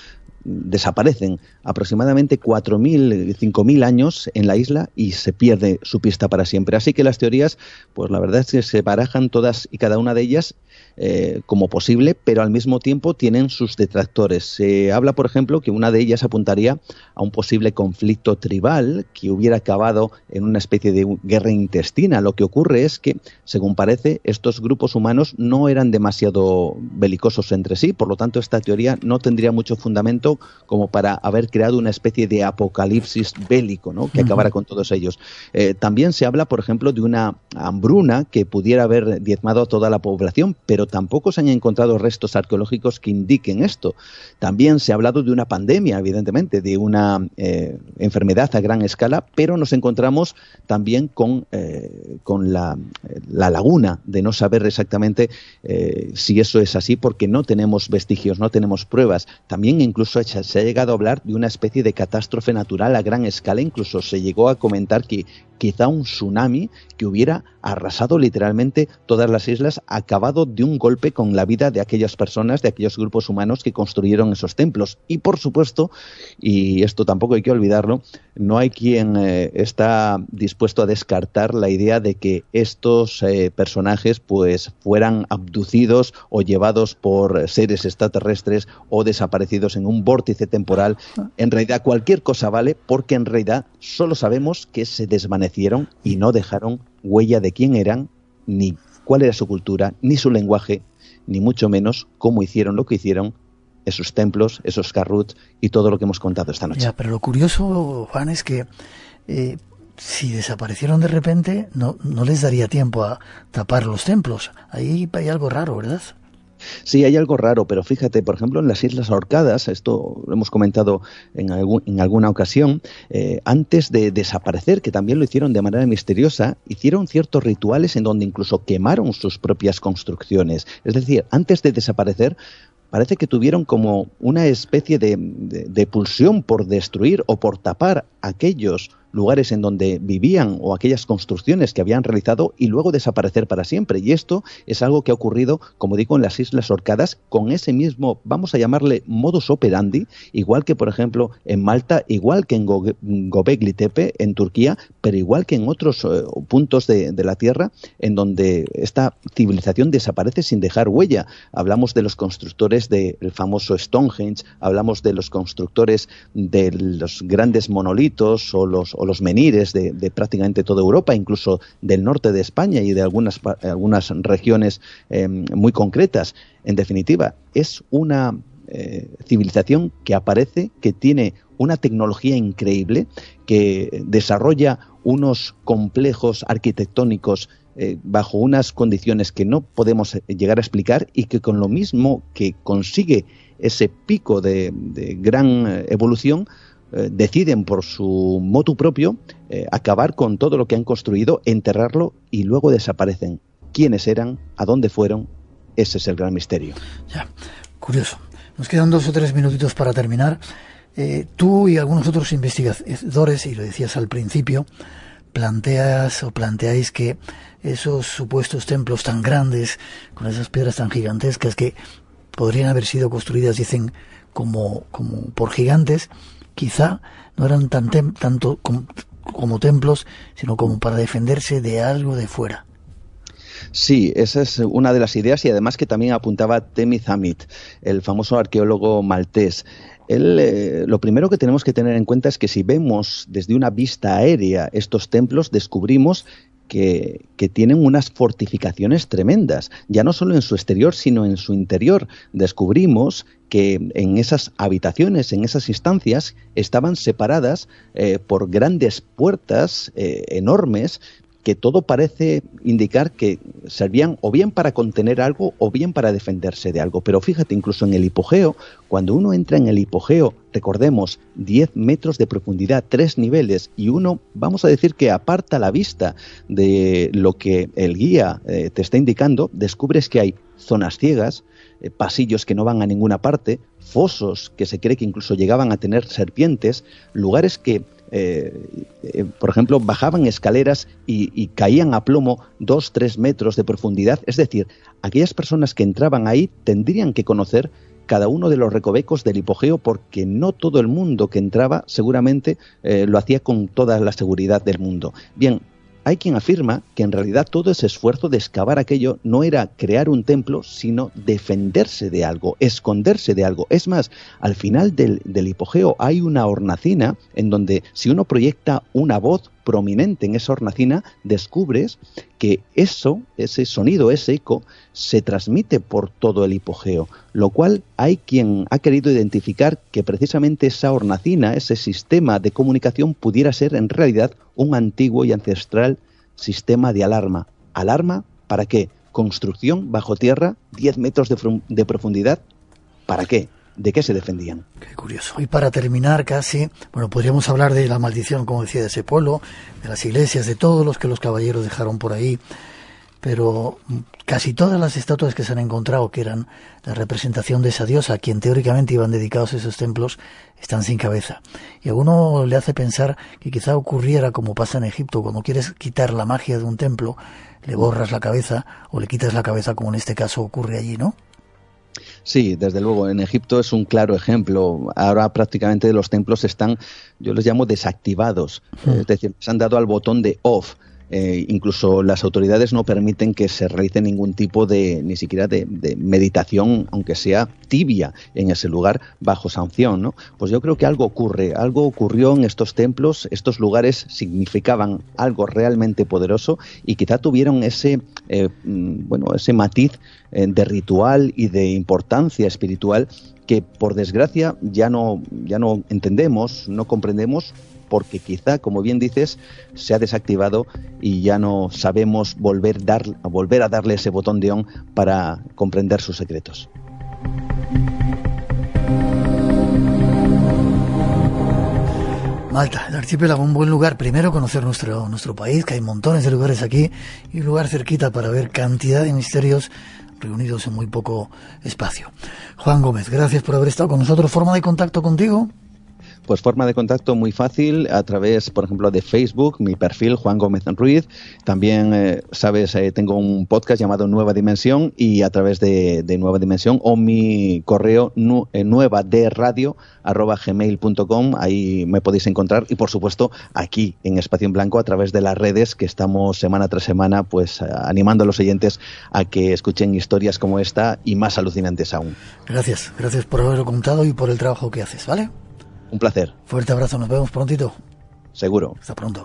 desaparecen aproximadamente cuatro mil, cinco mil años en la isla y se pierde su pista para siempre. Así que las teorías, pues la verdad es que se barajan todas y cada una de ellas eh, como posible, pero al mismo tiempo tienen sus detractores. Se habla, por ejemplo, que una de ellas apuntaría a un posible conflicto tribal que hubiera acabado en una especie de guerra intestina. Lo que ocurre es que, según parece, estos grupos humanos no eran demasiado belicosos entre sí, por lo tanto esta teoría no tendría mucho fundamento como para haber creado una especie de apocalipsis bélico, ¿no?, que uh-huh. acabara con todos ellos. Eh, también se habla, por ejemplo, de una hambruna que pudiera haber diezmado a toda la población, pero tampoco se han encontrado restos arqueológicos que indiquen esto. También se ha hablado de una pandemia, evidentemente, de una eh, enfermedad a gran escala, pero nos encontramos también con, eh, con la, la laguna de no saber exactamente eh, si eso es así, porque no tenemos vestigios, no tenemos pruebas. También incluso se ha llegado a hablar de una especie de catástrofe natural a gran escala, incluso se llegó a comentar que quizá un tsunami que hubiera arrasado literalmente todas las islas, acabado de un golpe con la vida de aquellas personas, de aquellos grupos humanos que construyeron esos templos. Y por supuesto, y esto tampoco hay que olvidarlo, no hay quien eh, está dispuesto a descartar la idea de que estos eh, personajes pues fueran abducidos o llevados por seres extraterrestres o desaparecidos en un vórtice temporal. En realidad cualquier cosa vale, porque en realidad solo sabemos que se desvanecieron y no dejaron huella de quién eran, ni cuál era su cultura, ni su lenguaje, ni mucho menos cómo hicieron lo que hicieron, esos templos, esos carruts y todo lo que hemos contado esta noche. Ya, pero lo curioso, Juan, es que eh, si desaparecieron de repente, no, no les daría tiempo a tapar los templos. Ahí hay algo raro, ¿verdad? Sí, hay algo raro, pero fíjate, por ejemplo, en las Islas Ahorcadas, esto lo hemos comentado en, algún, en alguna ocasión, eh, antes de desaparecer, que también lo hicieron de manera misteriosa, hicieron ciertos rituales en donde incluso quemaron sus propias construcciones. Es decir, antes de desaparecer, parece que tuvieron como una especie de, de, de pulsión por destruir o por tapar aquellos lugares en donde vivían o aquellas construcciones que habían realizado y luego desaparecer para siempre. Y esto es algo que ha ocurrido, como digo, en las Islas Orcadas con ese mismo, vamos a llamarle modus operandi, igual que por ejemplo en Malta, igual que en Go- Göbekli Tepe en Turquía, pero igual que en otros eh, puntos de, de la Tierra en donde esta civilización desaparece sin dejar huella. Hablamos de los constructores del famoso Stonehenge, hablamos de los constructores de los grandes monolitos o los o los menires de, de prácticamente toda Europa, incluso del norte de España y de algunas, algunas regiones eh, muy concretas. En definitiva, es una eh, civilización que aparece, que tiene una tecnología increíble, que desarrolla unos complejos arquitectónicos eh, bajo unas condiciones que no podemos llegar a explicar y que con lo mismo que consigue ese pico de, de gran evolución, Eh, deciden por su motu propio eh, acabar con todo lo que han construido, enterrarlo y luego desaparecen. ¿Quiénes eran? ¿A dónde fueron? Ese es el gran misterio. Ya, curioso. Nos quedan dos o tres minutitos para terminar. Eh, tú y algunos otros investigadores, y lo decías al principio, planteas o planteáis que esos supuestos templos tan grandes, con esas piedras tan gigantescas que podrían haber sido construidas, dicen, como, como por gigantes, quizá no eran tan tem- tanto como, como templos, sino como para defenderse de algo de fuera. Sí, esa es una de las ideas, y además que también apuntaba Temith Amit, el famoso arqueólogo maltés. Él, eh, lo primero que tenemos que tener en cuenta es que si vemos desde una vista aérea estos templos, descubrimos Que, que tienen unas fortificaciones tremendas, ya no solo en su exterior, sino en su interior. Descubrimos que en esas habitaciones, en esas instancias, estaban separadas eh, por grandes puertas eh, enormes, que todo parece indicar que servían o bien para contener algo o bien para defenderse de algo. Pero fíjate, incluso en el hipogeo, cuando uno entra en el hipogeo, recordemos, diez metros de profundidad, tres niveles, y uno, vamos a decir que aparta la vista de lo que el guía eh, te está indicando, descubres que hay zonas ciegas, eh, pasillos que no van a ninguna parte, fosos que se cree que incluso llegaban a tener serpientes, lugares que Eh, eh, por ejemplo, bajaban escaleras y, y caían a plomo dos, tres metros de profundidad. Es decir, aquellas personas que entraban ahí tendrían que conocer cada uno de los recovecos del hipogeo, porque no todo el mundo que entraba seguramente eh, lo hacía con toda la seguridad del mundo. Bien, hay quien afirma que en realidad todo ese esfuerzo de excavar aquello no era crear un templo, sino defenderse de algo, esconderse de algo. Es más, al final del, del hipogeo hay una hornacina en donde si uno proyecta una voz prominente en esa hornacina, descubres que eso, ese sonido, ese eco, se transmite por todo el hipogeo, lo cual hay quien ha querido identificar que precisamente esa hornacina, ese sistema de comunicación, pudiera ser en realidad un antiguo y ancestral sistema de alarma. ¿Alarma para qué? Construcción bajo tierra, diez metros de, de profundidad, ¿para qué? ¿De qué se defendían? Qué curioso. Y para terminar casi, bueno, podríamos hablar de la maldición, como decía, de ese pueblo, de las iglesias, de todos los que los caballeros dejaron por ahí, pero casi todas las estatuas que se han encontrado, que eran la representación de esa diosa, a quien teóricamente iban dedicados esos templos, están sin cabeza. Y a uno le hace pensar que quizá ocurriera como pasa en Egipto, cuando quieres quitar la magia de un templo, le borras la cabeza o le quitas la cabeza, como en este caso ocurre allí, ¿no? Sí, desde luego, en Egipto es un claro ejemplo. Ahora prácticamente los templos están, yo los llamo desactivados, uh-huh. Es decir, se han dado al botón de off. Eh, incluso las autoridades no permiten que se realice ningún tipo de, ni siquiera de, de meditación, aunque sea tibia, en ese lugar, bajo sanción, ¿no? Pues yo creo que algo ocurre, algo ocurrió en estos templos. Estos lugares significaban algo realmente poderoso y quizá tuvieron ese, eh, bueno, ese matiz eh, de ritual y de importancia espiritual que, por desgracia, ya no, ya no entendemos, no comprendemos, porque quizá, como bien dices, se ha desactivado y ya no sabemos volver, dar, volver a darle ese botón de on para comprender sus secretos. Malta, el archipiélago, un buen lugar. Primero, conocer nuestro, nuestro país, que hay montones de lugares aquí, y un lugar cerquita para ver cantidad de misterios reunidos en muy poco espacio. Juan Gómez, gracias por haber estado con nosotros. ¿Forma de contacto contigo? Pues forma de contacto muy fácil, a través, por ejemplo, de Facebook, mi perfil, Juan Gómez Ruiz. También, eh, sabes, eh, tengo un podcast llamado Nueva Dimensión, y a través de, de Nueva Dimensión, o mi correo nu, eh, nueva de radio arroba gmail punto com, ahí me podéis encontrar. Y, por supuesto, aquí en Espacio en Blanco, a través de las redes, que estamos semana tras semana pues animando a los oyentes a que escuchen historias como esta y más alucinantes aún. Gracias, gracias por haberlo contado y por el trabajo que haces, ¿vale? Un placer. Fuerte abrazo, nos vemos prontito. Seguro. Hasta pronto.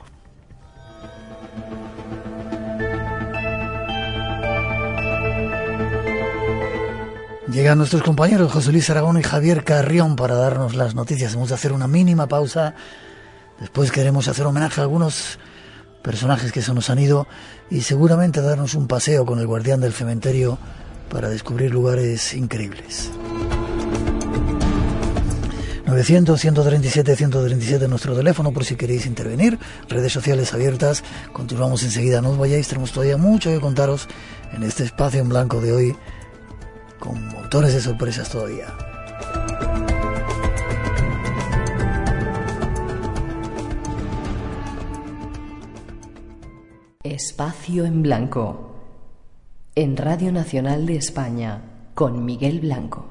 Llegan nuestros compañeros José Luis Aragón y Javier Carrión para darnos las noticias. Hemos de hacer una mínima pausa. Después queremos hacer homenaje a algunos personajes que se nos han ido y seguramente darnos un paseo con el guardián del cementerio para descubrir lugares increíbles. novecientos, ciento treinta y siete, ciento treinta y siete nuestro teléfono por si queréis intervenir. Redes sociales abiertas. Continuamos enseguida, no os vayáis, tenemos todavía mucho que contaros en este espacio en blanco de hoy, con montones de sorpresas todavía. Espacio en Blanco, en Radio Nacional de España, con Miguel Blanco.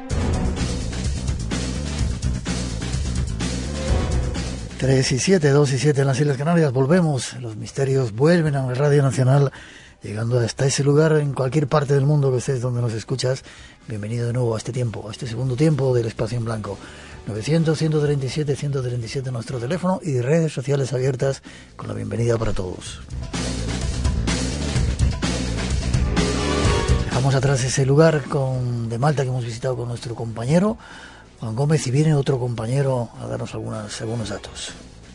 Tres y siete, dos y siete en las Islas Canarias. Volvemos, los misterios vuelven a la Radio Nacional, llegando hasta ese lugar en cualquier parte del mundo que estés donde nos escuchas. Bienvenido de nuevo a este tiempo, a este segundo tiempo del Espacio en Blanco. novecientos, ciento treinta y siete, ciento treinta y siete nuestro teléfono y redes sociales abiertas con la bienvenida para todos. Dejamos atrás ese lugar con, de Malta que hemos visitado con nuestro compañero Juan Gómez, y viene otro compañero a darnos algunas, algunos datos.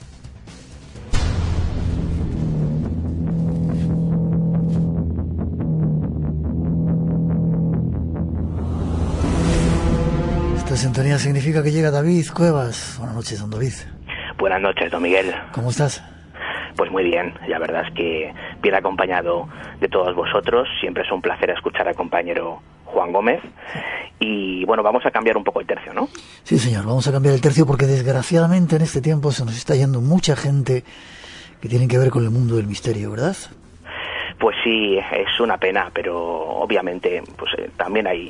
Esta sintonía significa que llega David Cuevas. Buenas noches, don David. Buenas noches, don Miguel. ¿Cómo estás? Pues muy bien, la verdad es que bien acompañado de todos vosotros. Siempre es un placer escuchar al compañero Juan Gómez. Y bueno, vamos a cambiar un poco el tercio, ¿no? Sí, señor, vamos a cambiar el tercio porque desgraciadamente en este tiempo se nos está yendo mucha gente que tiene que ver con el mundo del misterio, ¿verdad? Pues sí, es una pena, pero obviamente pues eh, también hay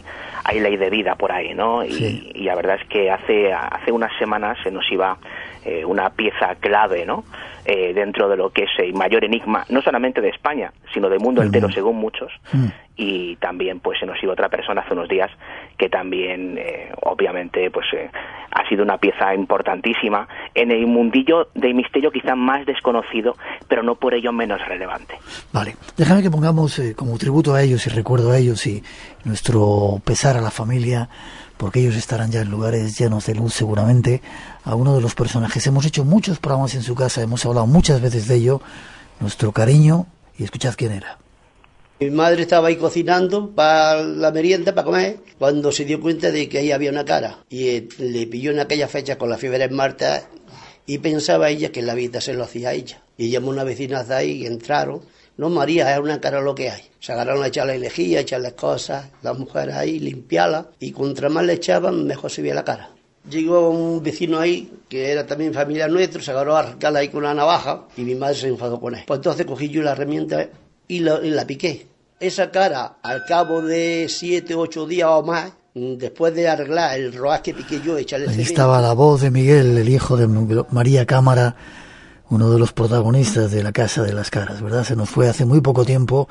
hay ley de vida por ahí, ¿no? Y, sí. y la verdad es que hace, hace unas semanas se nos iba eh, una pieza clave, ¿no? Eh, dentro de lo que es el mayor enigma, no solamente de España, sino del mundo entero, según muchos. Mm. Y también pues se nos iba otra persona hace unos días que también eh, obviamente pues eh, ha sido una pieza importantísima en el mundillo del misterio quizá más desconocido, pero no por ello menos relevante. Vale, déjame que pongamos eh, como tributo a ellos y recuerdo a ellos y nuestro pesar a la familia, porque ellos estarán ya en lugares llenos de luz seguramente, a uno de los personajes. Hemos hecho muchos programas en su casa, hemos hablado muchas veces de ello, nuestro cariño, y escuchad quién era. Mi madre estaba ahí cocinando para la merienda, para comer, cuando se dio cuenta de que ahí había una cara. Y eh, le pilló en aquella fecha con la fiebre en Marta y pensaba ella que la vida se lo hacía a ella. Y llamó a una vecina de ahí y entraron. No, María, es una cara lo que hay. Se agarraron a echarle lejía, a echarle cosas, las mujeres ahí, limpiarlas. Y contra más le echaban, mejor se veía la cara. Llegó un vecino ahí, que era también familia nuestra, se agarró a arrancarla ahí con una navaja y mi madre se enfadó con él. Pues entonces cogí yo la herramienta y la, y la piqué. Esa cara, al cabo de siete, ocho días o más, después de arreglar el roaz que piqué yo, echarle... Ahí estaba la voz de Miguel, el hijo de María Cámara, uno de los protagonistas de La Casa de las Caras, ¿verdad? Se nos fue hace muy poco tiempo.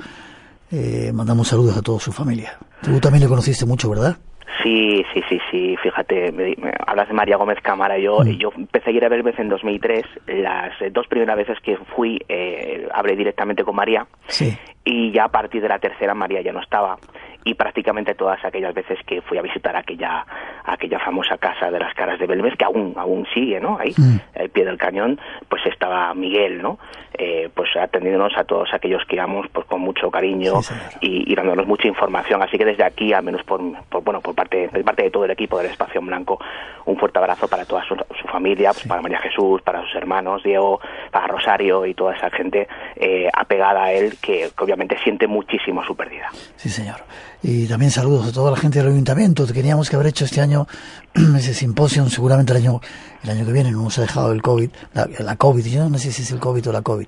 Eh, mandamos saludos a toda su familia. Tú también le conociste mucho, ¿verdad? Sí, sí, sí, sí, fíjate, me, me, hablas de María Gómez Cámara, yo mm. yo empecé a ir a Belmez en dos mil tres, las eh, dos primeras veces que fui eh, hablé directamente con María, sí. Y ya a partir de la tercera María ya no estaba, y prácticamente todas aquellas veces que fui a visitar aquella aquella famosa Casa de las Caras de Belmez, que aún aún sigue, ¿no? Ahí, mm. al pie del cañón, pues estaba Miguel, ¿no? Eh, pues atendiéndonos a todos aquellos que íbamos pues con mucho cariño, sí, y, y dándonos mucha información, así que desde aquí, al menos por, por bueno por parte de parte de todo el equipo del Espacio en Blanco, un fuerte abrazo para toda su, su familia, pues sí. Para María Jesús, para sus hermanos, Diego, para Rosario y toda esa gente eh, apegada a él, que, que obviamente siente muchísimo su pérdida. Sí, señor. Y también saludos a toda la gente del ayuntamiento. Teníamos que haber hecho este año ese simposio, seguramente el año el año que viene, no nos ha dejado el COVID, la, la COVID, yo no sé si es el COVID o la COVID.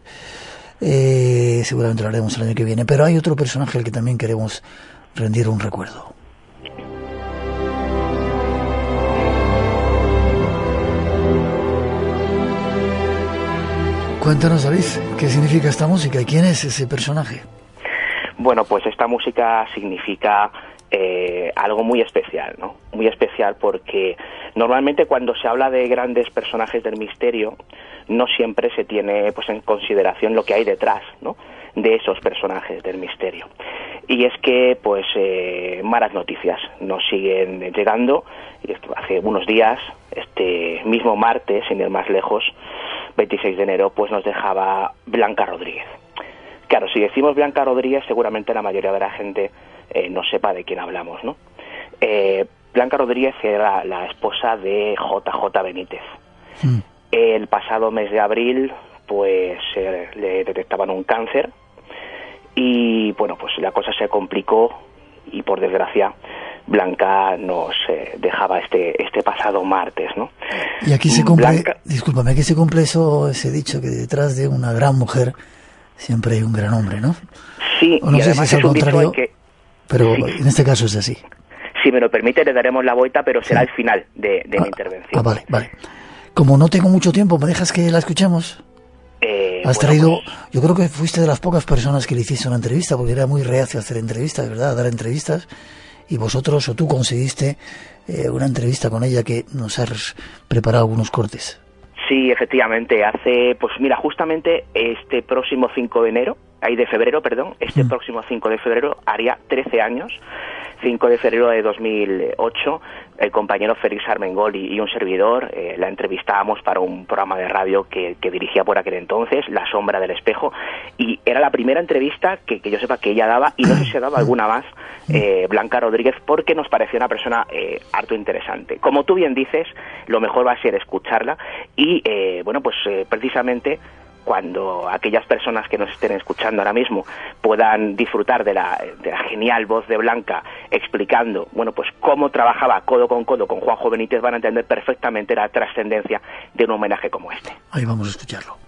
Eh, seguramente lo haremos el año que viene, pero hay otro personaje al que también queremos rendir un recuerdo. Cuéntanos, David, ¿qué significa esta música y quién es ese personaje? Bueno, pues esta música significa eh, algo muy especial, ¿no? Muy especial porque normalmente cuando se habla de grandes personajes del misterio no siempre se tiene pues en consideración lo que hay detrás, ¿no?, de esos personajes del misterio. Y es que pues eh, malas noticias nos siguen llegando. Y esto hace unos días, este mismo martes, sin ir más lejos, veintiséis de enero, pues nos dejaba Blanca Rodríguez. Claro, si decimos Blanca Rodríguez, seguramente la mayoría de la gente eh, no sepa de quién hablamos, ¿no? Eh, Blanca Rodríguez era la esposa de J J Benítez. Mm. El pasado mes de abril, pues eh, le detectaban un cáncer y, bueno, pues la cosa se complicó y, por desgracia, Blanca nos eh, dejaba este este pasado martes, ¿no? Y aquí se cumple, Blanca... discúlpame, aquí se cumple eso, ese dicho que detrás de una gran mujer siempre hay un gran hombre, ¿no? Sí, o no y sé además si es, es un dicho en que... pero sí. En este caso es así. Si me lo permite, le daremos la vuelta, pero será sí. al final de, de ah, mi intervención. Ah, vale, vale. Como no tengo mucho tiempo, ¿me dejas que la escuchemos? Eh, Has bueno, traído, pues... yo creo que fuiste de las pocas personas que le hiciste una entrevista, porque era muy reacio a hacer entrevistas, ¿verdad? A dar entrevistas. Y vosotros o tú conseguiste eh, una entrevista con ella que nos has preparado algunos cortes. Sí, efectivamente. Hace, pues mira, justamente este próximo cinco de enero, ahí de febrero, perdón, este mm. próximo cinco de febrero haría trece años, cinco de febrero de dos mil ocho, el compañero Félix Armengol y, y un servidor eh, la entrevistábamos para un programa de radio que, que dirigía por aquel entonces, La Sombra del Espejo, y era la primera entrevista que, que yo sepa que ella daba, y no sé si ha dado alguna más, eh, Blanca Rodríguez, porque nos pareció una persona eh, harto interesante. Como tú bien dices, lo mejor va a ser escucharla y, eh, bueno, pues eh, precisamente cuando aquellas personas que nos estén escuchando ahora mismo puedan disfrutar de la, de la genial voz de Blanca explicando, bueno, pues cómo trabajaba codo con codo con Juanjo Benítez, van a entender perfectamente la trascendencia de un homenaje como este. Ahí vamos a escucharlo.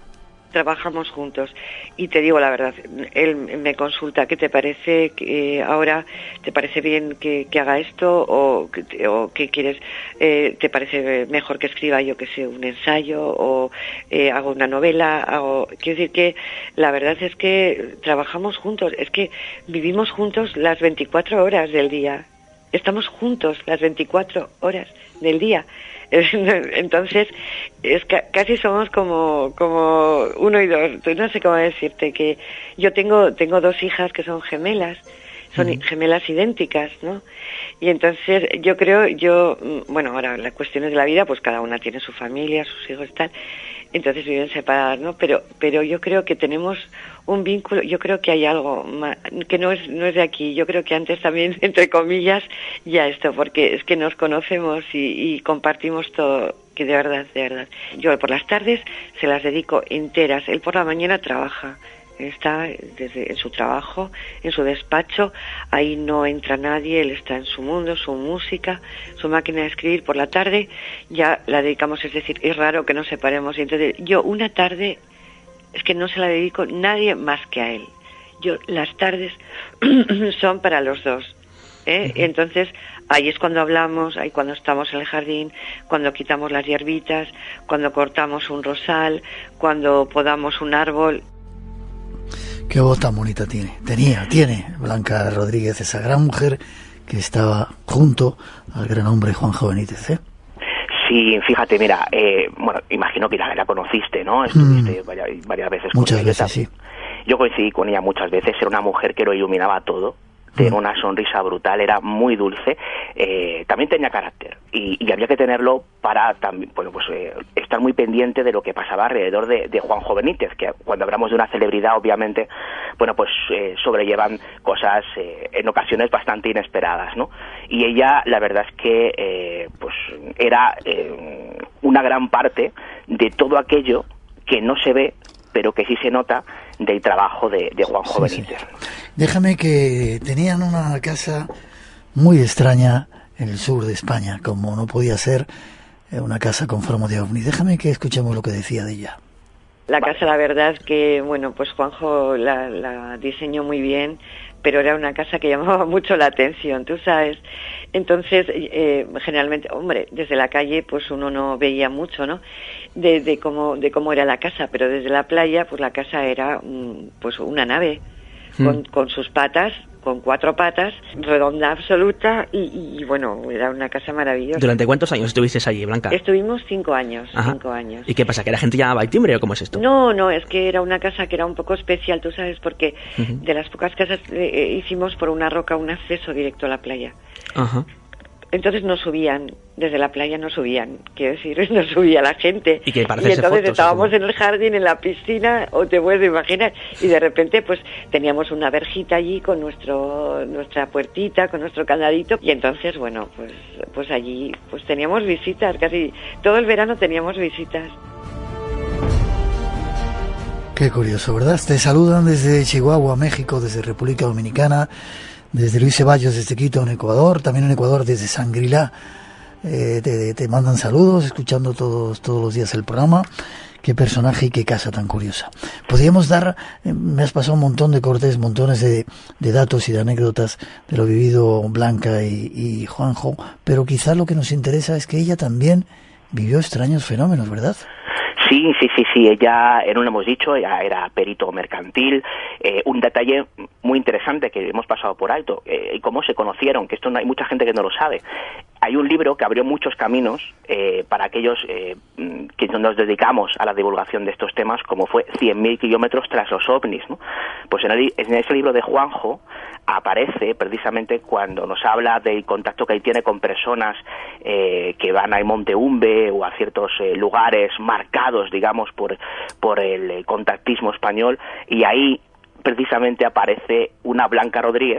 trabajamos juntos. Y te digo la verdad, él me consulta, ¿qué te parece que ahora? ¿Te parece bien que, que haga esto? ¿O, o qué quieres? Eh, ¿Te parece mejor que escriba, yo que sé, un ensayo? ¿O eh, hago una novela? Hago... Quiero decir que la verdad es que trabajamos juntos. Es que vivimos juntos las veinticuatro horas del día. Estamos juntos las veinticuatro horas del día. Entonces, es que casi somos como como uno y dos. No sé cómo decirte, que yo tengo tengo dos hijas que son gemelas, son uh-huh. gemelas idénticas, ¿no? Y entonces yo creo, yo, bueno, ahora las cuestiones de la vida, pues cada una tiene su familia, sus hijos y tal, entonces viven separadas, ¿no? Pero pero yo creo que tenemos un vínculo, yo creo que hay algo más, que no es no es de aquí, yo creo que antes también, entre comillas, ya esto, porque es que nos conocemos y, y compartimos todo, que de verdad, de verdad. Yo por las tardes se las dedico enteras, él por la mañana trabaja, está desde en su trabajo, en su despacho, ahí no entra nadie, él está en su mundo, su música, su máquina de escribir. Por la tarde ya la dedicamos, es decir, es raro que nos separemos, y entonces yo una tarde es que no se la dedico nadie más que a él. Yo las tardes son para los dos, ¿eh? Uh-huh. Entonces ahí es cuando hablamos, ahí cuando estamos en el jardín, cuando quitamos las hierbitas, cuando cortamos un rosal, cuando podamos un árbol. Qué voz tan bonita tiene, tenía, tiene Blanca Rodríguez, esa gran mujer que estaba junto al gran hombre Juanjo Benítez, ¿eh? Sí, fíjate, mira, eh, bueno, imagino que la, la conociste, ¿no? Estuviste mm. varias, varias veces con Muchas ella. veces, sí. Yo coincidí con ella muchas veces, era una mujer que lo iluminaba todo. Tenía una sonrisa brutal, era muy dulce, eh, también tenía carácter y, y había que tenerlo para también, bueno, pues eh, estar muy pendiente de lo que pasaba alrededor de, de Juanjo Benítez, que cuando hablamos de una celebridad, obviamente, bueno, pues eh, sobrellevan cosas eh, en ocasiones bastante inesperadas, ¿no? Y ella, la verdad es que eh, pues era eh, una gran parte de todo aquello que no se ve, pero que sí se nota del trabajo de, de Juanjo sí, Benítez. Sí. Déjame que tenían una casa muy extraña en el sur de España, como no podía ser una casa con forma de ovni. Déjame que escuchemos lo que decía de ella. La casa, la verdad es que, bueno, pues Juanjo la, la diseñó muy bien, pero era una casa que llamaba mucho la atención, tú sabes. Entonces, eh, generalmente, hombre, desde la calle, pues uno no veía mucho, ¿no? De, de cómo de cómo era la casa, pero desde la playa, pues la casa era, pues una nave mm. con, con sus patas, con cuatro patas, redonda absoluta y, y bueno, era una casa maravillosa. ¿Durante cuántos años estuvisteis allí, Blanca? Estuvimos cinco años, Ajá. cinco años. ¿Y qué pasa, que la gente llamaba al timbre o cómo es esto? No, no, es que era una casa que era un poco especial, tú sabes, porque uh-huh. de las pocas casas eh, hicimos por una roca un acceso directo a la playa. Ajá. Entonces no subían, desde la playa no subían, quiero decir, no subía la gente. Y, que para y entonces fotos, estábamos en el jardín, en la piscina, o te puedes imaginar, y de repente pues teníamos una verjita allí con nuestro nuestra puertita, con nuestro candadito, y entonces bueno, pues pues allí pues teníamos visitas, casi todo el verano teníamos visitas. Qué curioso, ¿verdad? Te saludan desde Chihuahua, México, desde República Dominicana, desde Luis Ceballos, desde Quito, en Ecuador, también en Ecuador, desde Sangrila. Eh, te, te mandan saludos, escuchando todos todos los días el programa. Qué personaje y qué casa tan curiosa. Podríamos dar, eh, me has pasado un montón de cortes, montones de, de datos y de anécdotas de lo vivido Blanca y, y Juanjo, pero quizá lo que nos interesa es que ella también vivió extraños fenómenos, ¿verdad? Sí, sí, sí, sí, ella, no lo hemos dicho, ella era perito mercantil, eh, un detalle muy interesante que hemos pasado por alto, eh, y cómo se conocieron, que esto no hay mucha gente que no lo sabe. Hay un libro que abrió muchos caminos eh, para aquellos eh, que nos dedicamos a la divulgación de estos temas, como fue cien mil kilómetros tras los ovnis, ¿no? Pues en, el, en ese libro de Juanjo aparece precisamente cuando nos habla del contacto que él tiene con personas eh, que van al Monte Umbe o a ciertos eh, lugares marcados, digamos, por, por el, el contactismo español, y ahí precisamente aparece una Blanca Rodríguez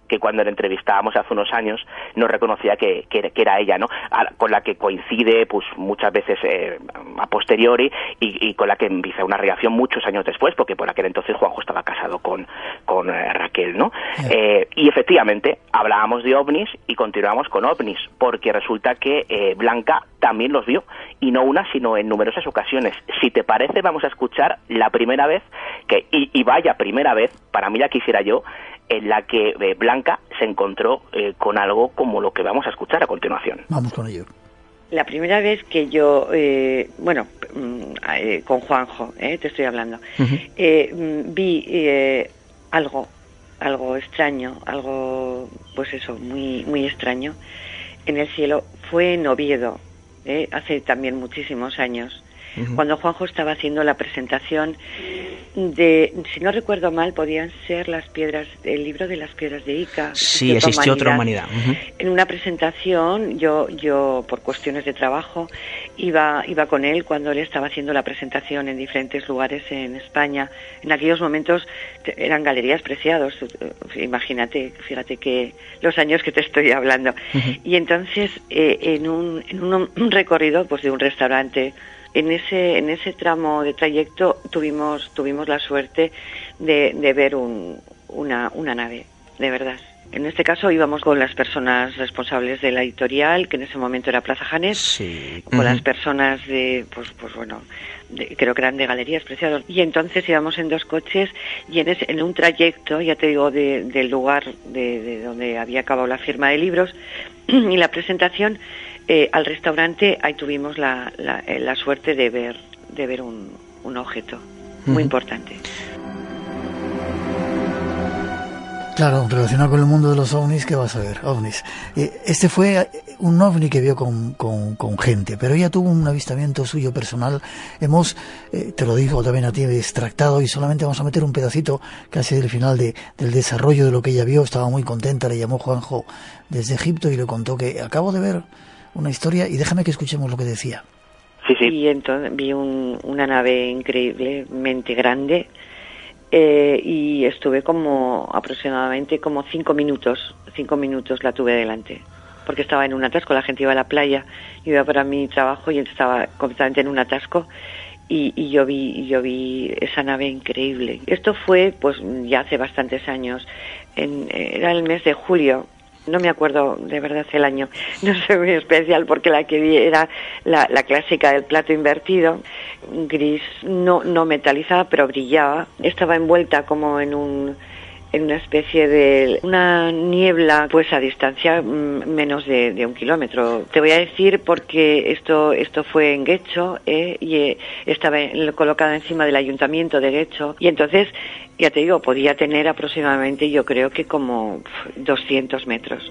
que cuando la entrevistábamos hace unos años nos reconocía que, que, que era ella, ¿no? A, con la que coincide pues muchas veces eh, a posteriori y, y con la que empieza una relación muchos años después, porque por aquel entonces Juanjo estaba casado con, con eh, Raquel, ¿no? Yeah. Eh, y efectivamente hablábamos de ovnis y continuamos con ovnis, porque resulta que eh, Blanca también los vio, y no una sino en numerosas ocasiones. Si te parece, vamos a escuchar la primera vez que, y, y vaya primera vez, para mí ya quisiera yo, en la que eh, Blanca se encontró eh, con algo como lo que vamos a escuchar a continuación. Vamos con ello. La primera vez que yo, eh, bueno, eh, con Juanjo, eh, te estoy hablando, uh-huh. eh, vi eh, algo, algo extraño, algo, pues eso, muy, muy extraño en el cielo. Fue en Oviedo, eh, hace también muchísimos años. Uh-huh. Cuando Juanjo estaba haciendo la presentación de, si no recuerdo mal, podían ser las piedras, el libro de las piedras de Ica. Sí, existió otra humanidad. Uh-huh. En una presentación, yo, yo por cuestiones de trabajo iba, iba con él cuando él estaba haciendo la presentación en diferentes lugares en España. En aquellos momentos eran galerías preciados. Imagínate, fíjate que los años que te estoy hablando. Uh-huh. Y entonces, eh, en un, en un, un recorrido, pues de un restaurante. En ese en ese tramo de trayecto tuvimos tuvimos la suerte de, de ver un, una una nave, de verdad. En este caso íbamos con las personas responsables de la editorial, que en ese momento era Plaza Janés, sí. con uh-huh. las personas de, pues pues bueno, de, creo que eran de Galerías Preciados. Y entonces íbamos en dos coches y en, ese, en un trayecto, ya te digo, de, del lugar de, de donde había acabado la firma de libros y la presentación, Eh, al restaurante, ahí tuvimos la, la, la suerte de ver de ver un, un objeto muy uh-huh. importante. Claro, relacionado con el mundo de los ovnis, ¿qué vas a ver? Ovnis. Eh, este fue un ovni que vio con, con, con gente, pero ella tuvo un avistamiento suyo personal. Hemos, eh, te lo digo también a ti, extractado, y solamente vamos a meter un pedacito casi del final de, del desarrollo de lo que ella vio. Estaba muy contenta, le llamó Juanjo desde Egipto y le contó que acabo de ver una historia, y déjame que escuchemos lo que decía. Sí, sí. Y entonces vi un, una nave increíblemente grande, eh, y estuve como aproximadamente como cinco minutos, cinco minutos la tuve delante, porque estaba en un atasco, la gente iba a la playa, iba para mi trabajo y estaba completamente en un atasco, y, y yo vi yo vi esa nave increíble. Esto fue pues ya hace bastantes años, en, era el mes de julio. No me acuerdo de verdad el año, no soy muy especial porque la que vi era la, la clásica del plato invertido, gris, no, no metalizada, pero brillaba. Estaba envuelta como en un en una especie de una niebla, pues a distancia menos de, de un kilómetro. Te voy a decir porque esto esto fue en Guecho, eh, y eh, estaba colocada encima del ayuntamiento de Guecho, y entonces, ya te digo, podía tener aproximadamente, yo creo que como doscientos metros.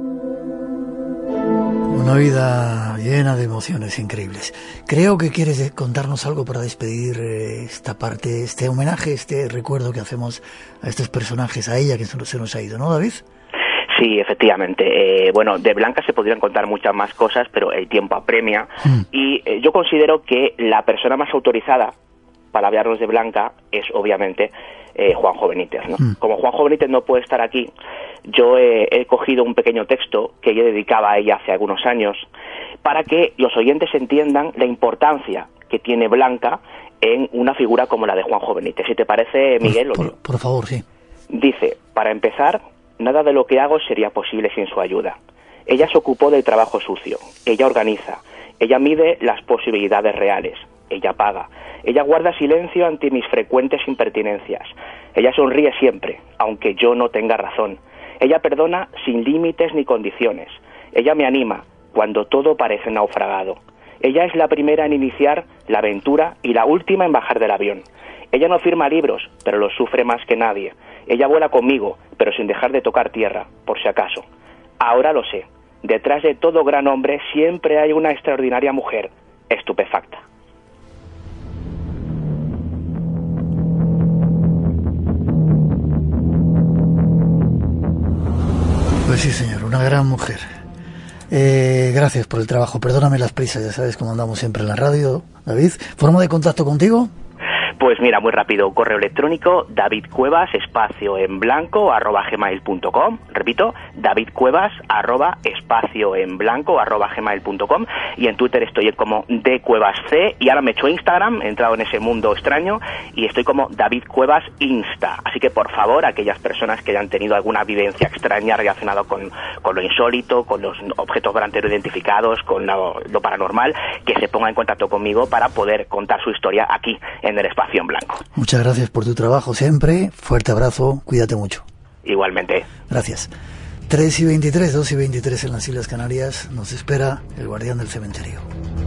Una vida llena de emociones increíbles. Creo que quieres contarnos algo para despedir eh, esta parte, este homenaje, este recuerdo que hacemos a estos personajes, a ella que se nos, se nos ha ido, ¿no, David? Sí, efectivamente. Eh, bueno, de Blanca se podrían contar muchas más cosas, pero el tiempo apremia. Mm. Y eh, yo considero que la persona más autorizada para hablarnos de Blanca es, obviamente, eh, Juanjo Benítez, ¿no? Mm. Como Juanjo Benítez no puede estar aquí, yo eh, he cogido un pequeño texto que yo dedicaba a ella hace algunos años para que los oyentes entiendan la importancia que tiene Blanca en una figura como la de Juanjo Benítez. Si te parece, Miguel... Por, por, por favor, sí. Dice, para empezar, nada de lo que hago sería posible sin su ayuda. Ella se ocupó del trabajo sucio, ella organiza, ella mide las posibilidades reales, ella paga, ella guarda silencio ante mis frecuentes impertinencias, ella sonríe siempre, aunque yo no tenga razón, ella perdona sin límites ni condiciones, ella me anima cuando todo parece naufragado, ella es la primera en iniciar la aventura y la última en bajar del avión, ella no firma libros, pero los sufre más que nadie, ella vuela conmigo, pero sin dejar de tocar tierra, por si acaso. Ahora lo sé, detrás de todo gran hombre siempre hay una extraordinaria mujer, estupefacta. Pues sí, señor, una gran mujer. Eh, gracias por el trabajo. Perdóname las prisas, ya sabes cómo andamos siempre en la radio, David. ¿Forma de contacto contigo? Pues mira, muy rápido, correo electrónico davidcuevas, espacio en blanco, arroba gmail punto com, repito, davidcuevas, arroba espacio en blanco, arroba gmail punto com, y en Twitter estoy como dcuevasc, y ahora me he hecho Instagram, he entrado en ese mundo extraño, y estoy como davidcuevas insta, así que por favor, aquellas personas que hayan tenido alguna vivencia extraña relacionada con, con lo insólito, con los objetos volanteros identificados, con lo, lo paranormal, que se pongan en contacto conmigo para poder contar su historia aquí, en el espacio en blanco. Muchas gracias por tu trabajo siempre. Fuerte abrazo. Cuídate mucho. Igualmente. Gracias. tres y veintitrés, dos y veintitrés en las Islas Canarias. Nos espera el guardián del cementerio.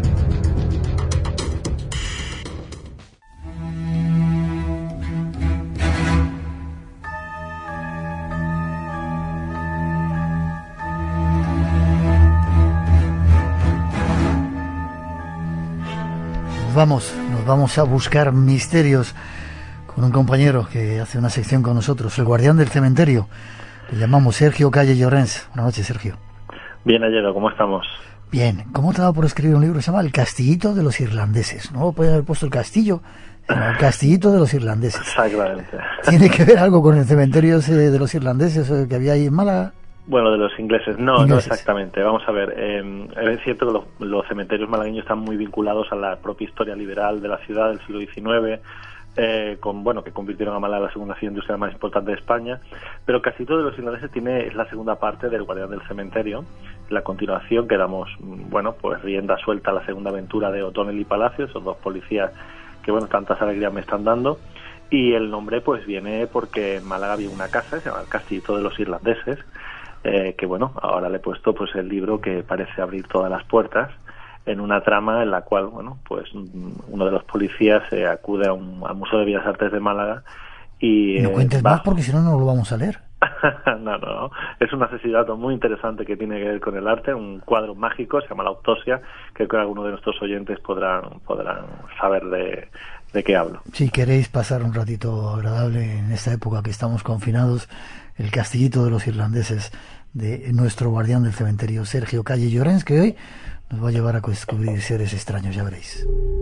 Vamos, nos vamos a buscar misterios con un compañero que hace una sección con nosotros, el guardián del cementerio. Le llamamos Sergio Calle Llorens. Buenas noches, Sergio. Bien, Ayero, ¿cómo estamos? Bien. ¿Cómo te ha dado por escribir un libro que se llama El Castillito de los Irlandeses? No pueden haber puesto el castillo, sino El Castillito de los Irlandeses. Exactamente. ¿Tiene que ver algo con el cementerio ese de los irlandeses que había ahí en Málaga? Bueno, de los ingleses, no, ingleses. no exactamente. Vamos a ver, eh, es cierto que los, los cementerios malagueños están muy vinculados a la propia historia liberal de la ciudad del siglo diecinueve, eh, con bueno que convirtieron a Málaga en la segunda ciudad industrial más importante de España, pero casi todo de los irlandeses tiene es la segunda parte del Guardián del Cementerio, la continuación que damos, bueno, pues rienda suelta a la segunda aventura de O'Donnell y Palacio, esos dos policías que bueno tantas alegrías me están dando. Y el nombre pues viene porque en Málaga había una casa, se llama el Castillito de los Irlandeses, Eh, que bueno, ahora le he puesto pues el libro que parece abrir todas las puertas en una trama en la cual, bueno, pues uno de los policías eh, acude a un, al Museo de Bellas Artes de Málaga y... No cuentes eh, va... más porque si no, no lo vamos a leer. no, no, no, es un asesinato muy interesante que tiene que ver con el arte, un cuadro mágico, se llama La Autopsia, que creo que algunos de nuestros oyentes podrán, podrán saber de, de qué hablo. Si queréis pasar un ratito agradable en esta época que estamos confinados, El Castillito de los Irlandeses, de nuestro guardián del cementerio, Sergio Calle Llorens, que hoy nos va a llevar a descubrir seres extraños, ya veréis.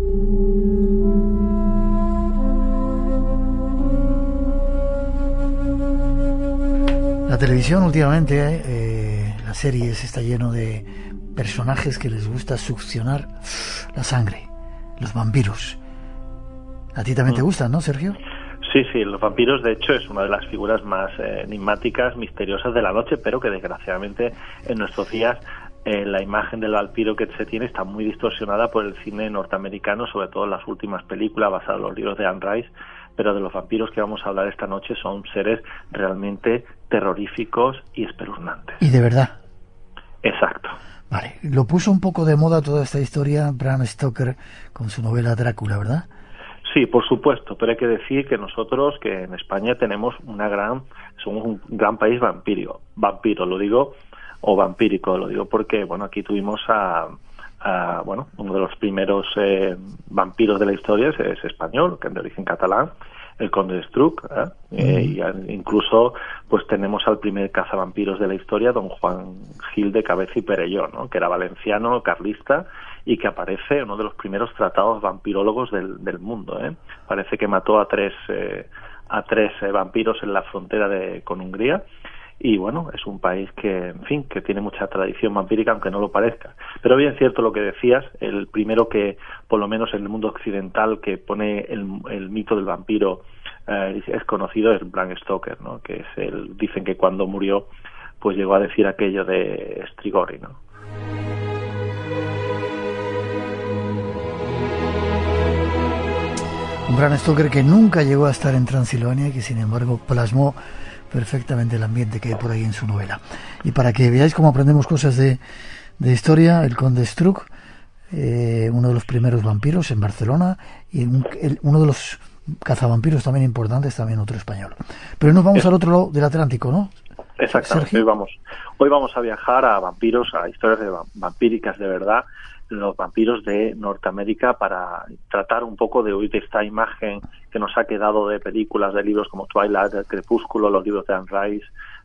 La televisión últimamente, eh, las series, está lleno de personajes que les gusta succionar la sangre, los vampiros. ¿A ti también te gustan, no, Sergio? Sí, sí, los vampiros de hecho es una de las figuras más eh, enigmáticas, misteriosas de la noche, pero que desgraciadamente en nuestros días eh, la imagen del vampiro que se tiene está muy distorsionada por el cine norteamericano, sobre todo en las últimas películas basadas en los libros de Anne Rice, pero de los vampiros que vamos a hablar esta noche son seres realmente terroríficos y espeluznantes. ¿Y de verdad? Exacto. Vale, lo puso un poco de moda toda esta historia Bram Stoker con su novela Drácula, ¿verdad? Sí, por supuesto, pero hay que decir que nosotros, que en España tenemos una gran, somos un gran país vampiro, vampiro, lo digo, o vampírico, lo digo porque, bueno, aquí tuvimos a, a bueno, uno de los primeros eh, vampiros de la historia es, es español, que es de origen catalán, el Conde de Estruc, ¿eh? Mm. eh, y a, incluso, pues tenemos al primer cazavampiros de la historia, don Juan Gil de Cabeza y Perelló, ¿no? Que era valenciano, carlista, y que aparece en uno de los primeros tratados vampirólogos del, del mundo, ¿eh? Parece que mató a tres eh, a tres eh, vampiros en la frontera de con Hungría, y bueno, es un país que, en fin, que tiene mucha tradición vampírica, aunque no lo parezca. Pero bien cierto lo que decías, el primero que, por lo menos en el mundo occidental, que pone el, el mito del vampiro eh, es conocido es Bram Stoker, ¿no? Que es el, dicen que cuando murió, pues llegó a decir aquello de Strigoi, ¿no? Un Bram Stoker que nunca llegó a estar en Transilvania y que sin embargo plasmó perfectamente el ambiente que hay por ahí en su novela. Y para que veáis cómo aprendemos cosas de, de historia, el Conde Estruc, eh, uno de los primeros vampiros en Barcelona, y un, el, uno de los cazavampiros también importantes, también otro español. Pero nos vamos es, al otro lado del Atlántico, ¿no? Exactamente, hoy vamos, hoy vamos a viajar a vampiros, a historias de vampíricas de verdad, los vampiros de Norteamérica, para tratar un poco de huir de esta imagen que nos ha quedado de películas, de libros como Twilight, El Crepúsculo, los libros de Anne Rice,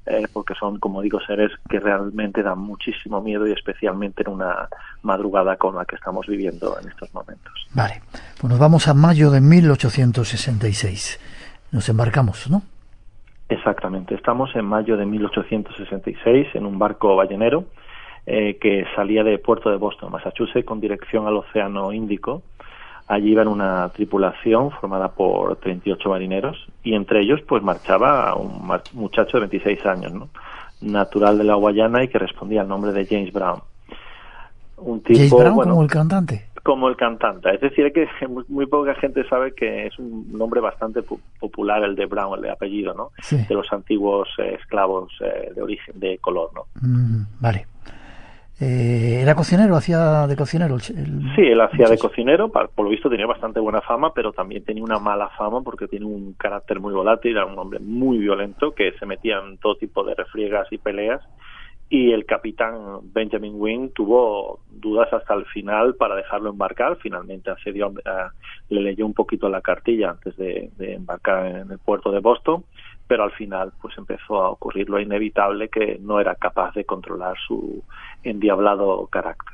eh, porque son, como digo, seres que realmente dan muchísimo miedo, y especialmente en una madrugada como la que estamos viviendo en estos momentos. Vale, pues nos vamos a mayo de mil ochocientos sesenta y seis. Nos embarcamos, ¿no? Exactamente, estamos en mayo de mil ochocientos sesenta y seis en un barco ballenero eh, que salía de puerto de Boston, Massachusetts, con dirección al Océano Índico. Allí iba en una tripulación formada por treinta y ocho marineros, y entre ellos pues marchaba un muchacho de veintiséis años, ¿no? Natural de la Guayana y que respondía al nombre de James Brown. Un tipo, James Brown, bueno, como el cantante. Como el cantante. Es decir, que muy, muy poca gente sabe que es un nombre bastante po- popular el de Brown, el de apellido, ¿no? Sí. De los antiguos eh, esclavos eh, de origen, de color, ¿no? Mm, vale. Eh, ¿Era cocinero? ¿Hacía de cocinero? El, el... Sí, él hacía de cocinero, por lo visto tenía bastante buena fama, pero también tenía una mala fama porque tiene un carácter muy volátil, era un hombre muy violento que se metía en todo tipo de refriegas y peleas, y el capitán Benjamin Wynne tuvo dudas hasta el final para dejarlo embarcar. Finalmente accedió, uh, le leyó un poquito la cartilla antes de, de embarcar en el puerto de Boston, pero al final pues empezó a ocurrir lo inevitable, que no era capaz de controlar su endiablado carácter.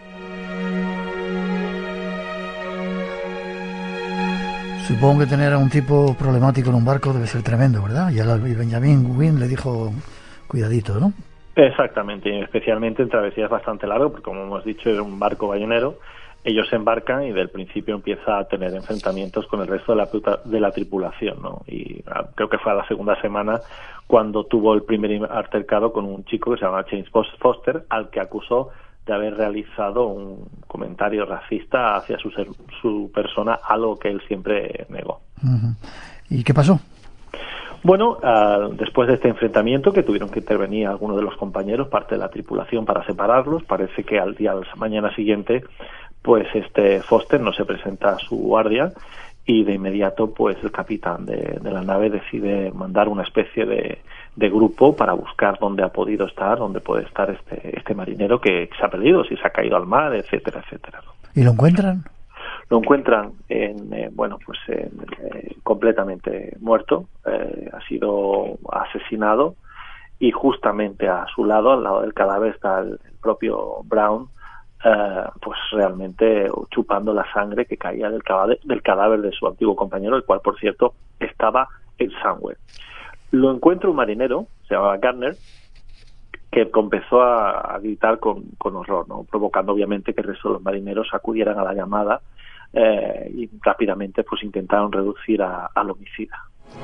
Supongo que tener a un tipo problemático en un barco debe ser tremendo, ¿verdad? Y a Benjamin Wynne le dijo cuidadito, ¿no? Exactamente, especialmente en travesías bastante largas, porque como hemos dicho era un barco ballenero. Ellos se embarcan y del principio empieza a tener enfrentamientos con el resto de la, de la tripulación, ¿no? Y ah, creo que fue a la segunda semana cuando tuvo el primer altercado con un chico que se llama James Foster, al que acusó de haber realizado un comentario racista hacia su, ser, su persona, algo que él siempre negó. Uh-huh. ¿Y qué pasó? Bueno, uh, después de este enfrentamiento, que tuvieron que intervenir algunos de los compañeros, parte de la tripulación, para separarlos, parece que al día, a la mañana siguiente, pues este Foster no se presenta a su guardia, y de inmediato pues el capitán de, de la nave decide mandar una especie de, de grupo para buscar dónde ha podido estar, dónde puede estar este, este marinero que se ha perdido, si se ha caído al mar, etcétera, etcétera. ¿Y lo encuentran? Lo encuentran en, eh, bueno, pues en, eh, completamente muerto, eh, ha sido asesinado, y justamente a su lado, al lado del cadáver, está el, el propio Brown, eh, pues realmente chupando la sangre que caía del cadáver, del cadáver de su antiguo compañero, el cual, por cierto, estaba exangüe. Lo encuentra un marinero, se llamaba Gardner, que empezó a, a gritar con, con horror, ¿no? Provocando obviamente que el resto de los marineros acudieran a la llamada, eh, y rápidamente pues intentaron reducir a, al homicida.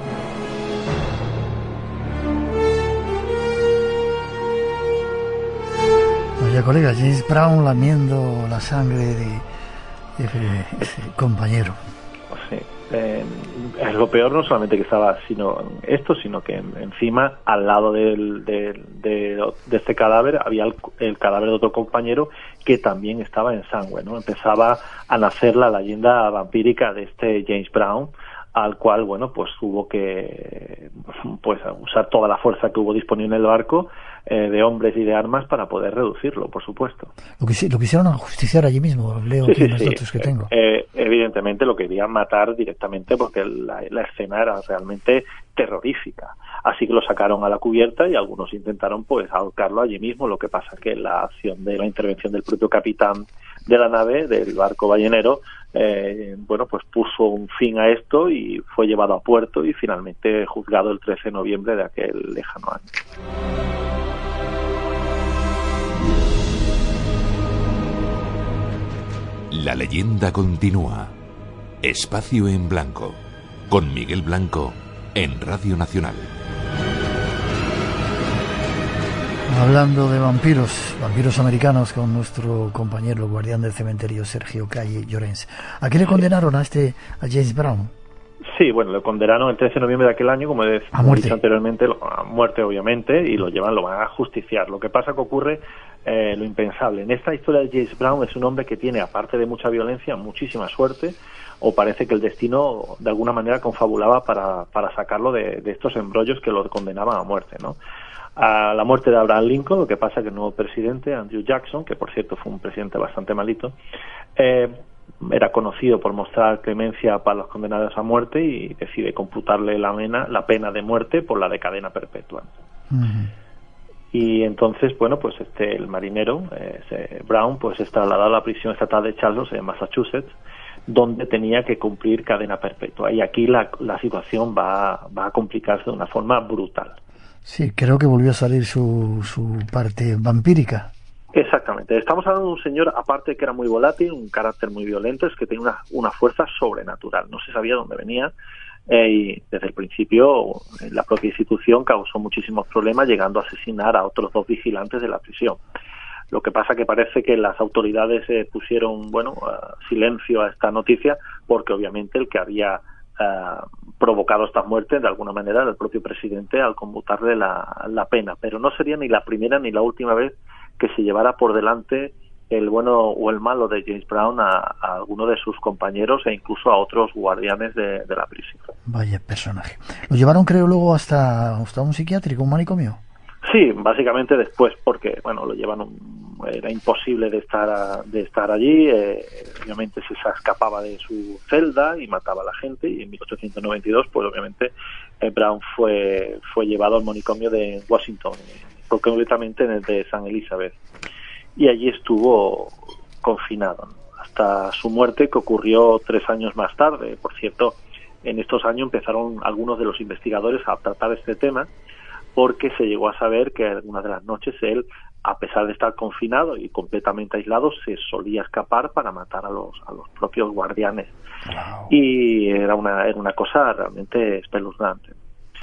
Oye, colega, James Brown lamiendo la sangre de ese, ese compañero. Sí. Eh, es lo peor, no solamente que estaba sino esto, sino que encima, al lado del, del, de, de este cadáver, había el, el cadáver de otro compañero que también estaba en sangre, ¿no? Empezaba a nacer la leyenda vampírica de este James Brown, al cual, bueno, pues tuvo que pues usar toda la fuerza que hubo disponible en el barco, eh, de hombres y de armas, para poder reducirlo, por supuesto. Lo, que, lo quisieron ajusticiar allí mismo, leo sí, aquí sí, en los sí. datos que tengo. Eh, evidentemente lo querían matar directamente porque la, la escena era realmente terrorífica. Así que lo sacaron a la cubierta y algunos intentaron pues ahorcarlo allí mismo. Lo que pasa que la acción de la intervención del propio capitán de la nave, del barco ballenero, eh, bueno, pues puso un fin a esto y fue llevado a puerto y finalmente juzgado el trece de noviembre de aquel lejano año. La leyenda continúa. Espacio en Blanco, con Miguel Blanco, en Radio Nacional. Hablando de vampiros, vampiros americanos, con nuestro compañero guardián del cementerio Sergio Calle Llorens. ¿A qué le condenaron a este a James Brown? Sí, bueno, lo condenaron el trece de noviembre de aquel año, como he dicho anteriormente, a muerte obviamente, y lo llevan, lo van a justiciar. Lo que pasa que ocurre eh, lo impensable. En esta historia de James Brown es un hombre que tiene, aparte de mucha violencia, muchísima suerte, o parece que el destino de alguna manera confabulaba para, para sacarlo de, de estos embrollos que lo condenaban a muerte, ¿no? A la muerte de Abraham Lincoln, lo que pasa que el nuevo presidente, Andrew Jackson, que por cierto fue un presidente bastante malito, eh, era conocido por mostrar clemencia para los condenados a muerte y decide computarle la pena, la pena de muerte por la de cadena perpetua. Uh-huh. Y entonces, bueno, pues este el marinero, eh, Brown, pues es trasladado a la prisión estatal de Charles en Massachusetts, donde tenía que cumplir cadena perpetua. Y aquí la, la situación va, va a complicarse de una forma brutal. Sí, creo que volvió a salir su, su parte vampírica. Exactamente. Estamos hablando de un señor, aparte que era muy volátil, un carácter muy violento, es que tenía una, una fuerza sobrenatural. No se sabía dónde venía. Eh, y desde el principio la propia institución causó muchísimos problemas, llegando a asesinar a otros dos vigilantes de la prisión. Lo que pasa que parece que las autoridades eh, pusieron bueno uh, silencio a esta noticia, porque obviamente el que había uh, provocado estas muertes de alguna manera era el propio presidente al conmutarle la, la pena. Pero no sería ni la primera ni la última vez que se llevara por delante el bueno o el malo de James Brown a, a alguno de sus compañeros e incluso a otros guardianes de, de la prisión. Vaya personaje. ¿Lo llevaron, creo, luego hasta, hasta un psiquiátrico, un manicomio? Sí, básicamente después, porque bueno, lo llevan un, era imposible de estar de estar allí. Eh, obviamente se escapaba de su celda y mataba a la gente, y en mil ochocientos noventa y dos, pues obviamente eh, Brown fue fue llevado al manicomio de Washington, eh, concretamente en el de San Elizabeth. Y allí estuvo confinado hasta su muerte, que ocurrió tres años más tarde. Por cierto, en estos años empezaron algunos de los investigadores a tratar este tema, porque se llegó a saber que algunas de las noches él, a pesar de estar confinado y completamente aislado, se solía escapar para matar a los a los propios guardianes. Wow. Y era una era una cosa realmente espeluznante.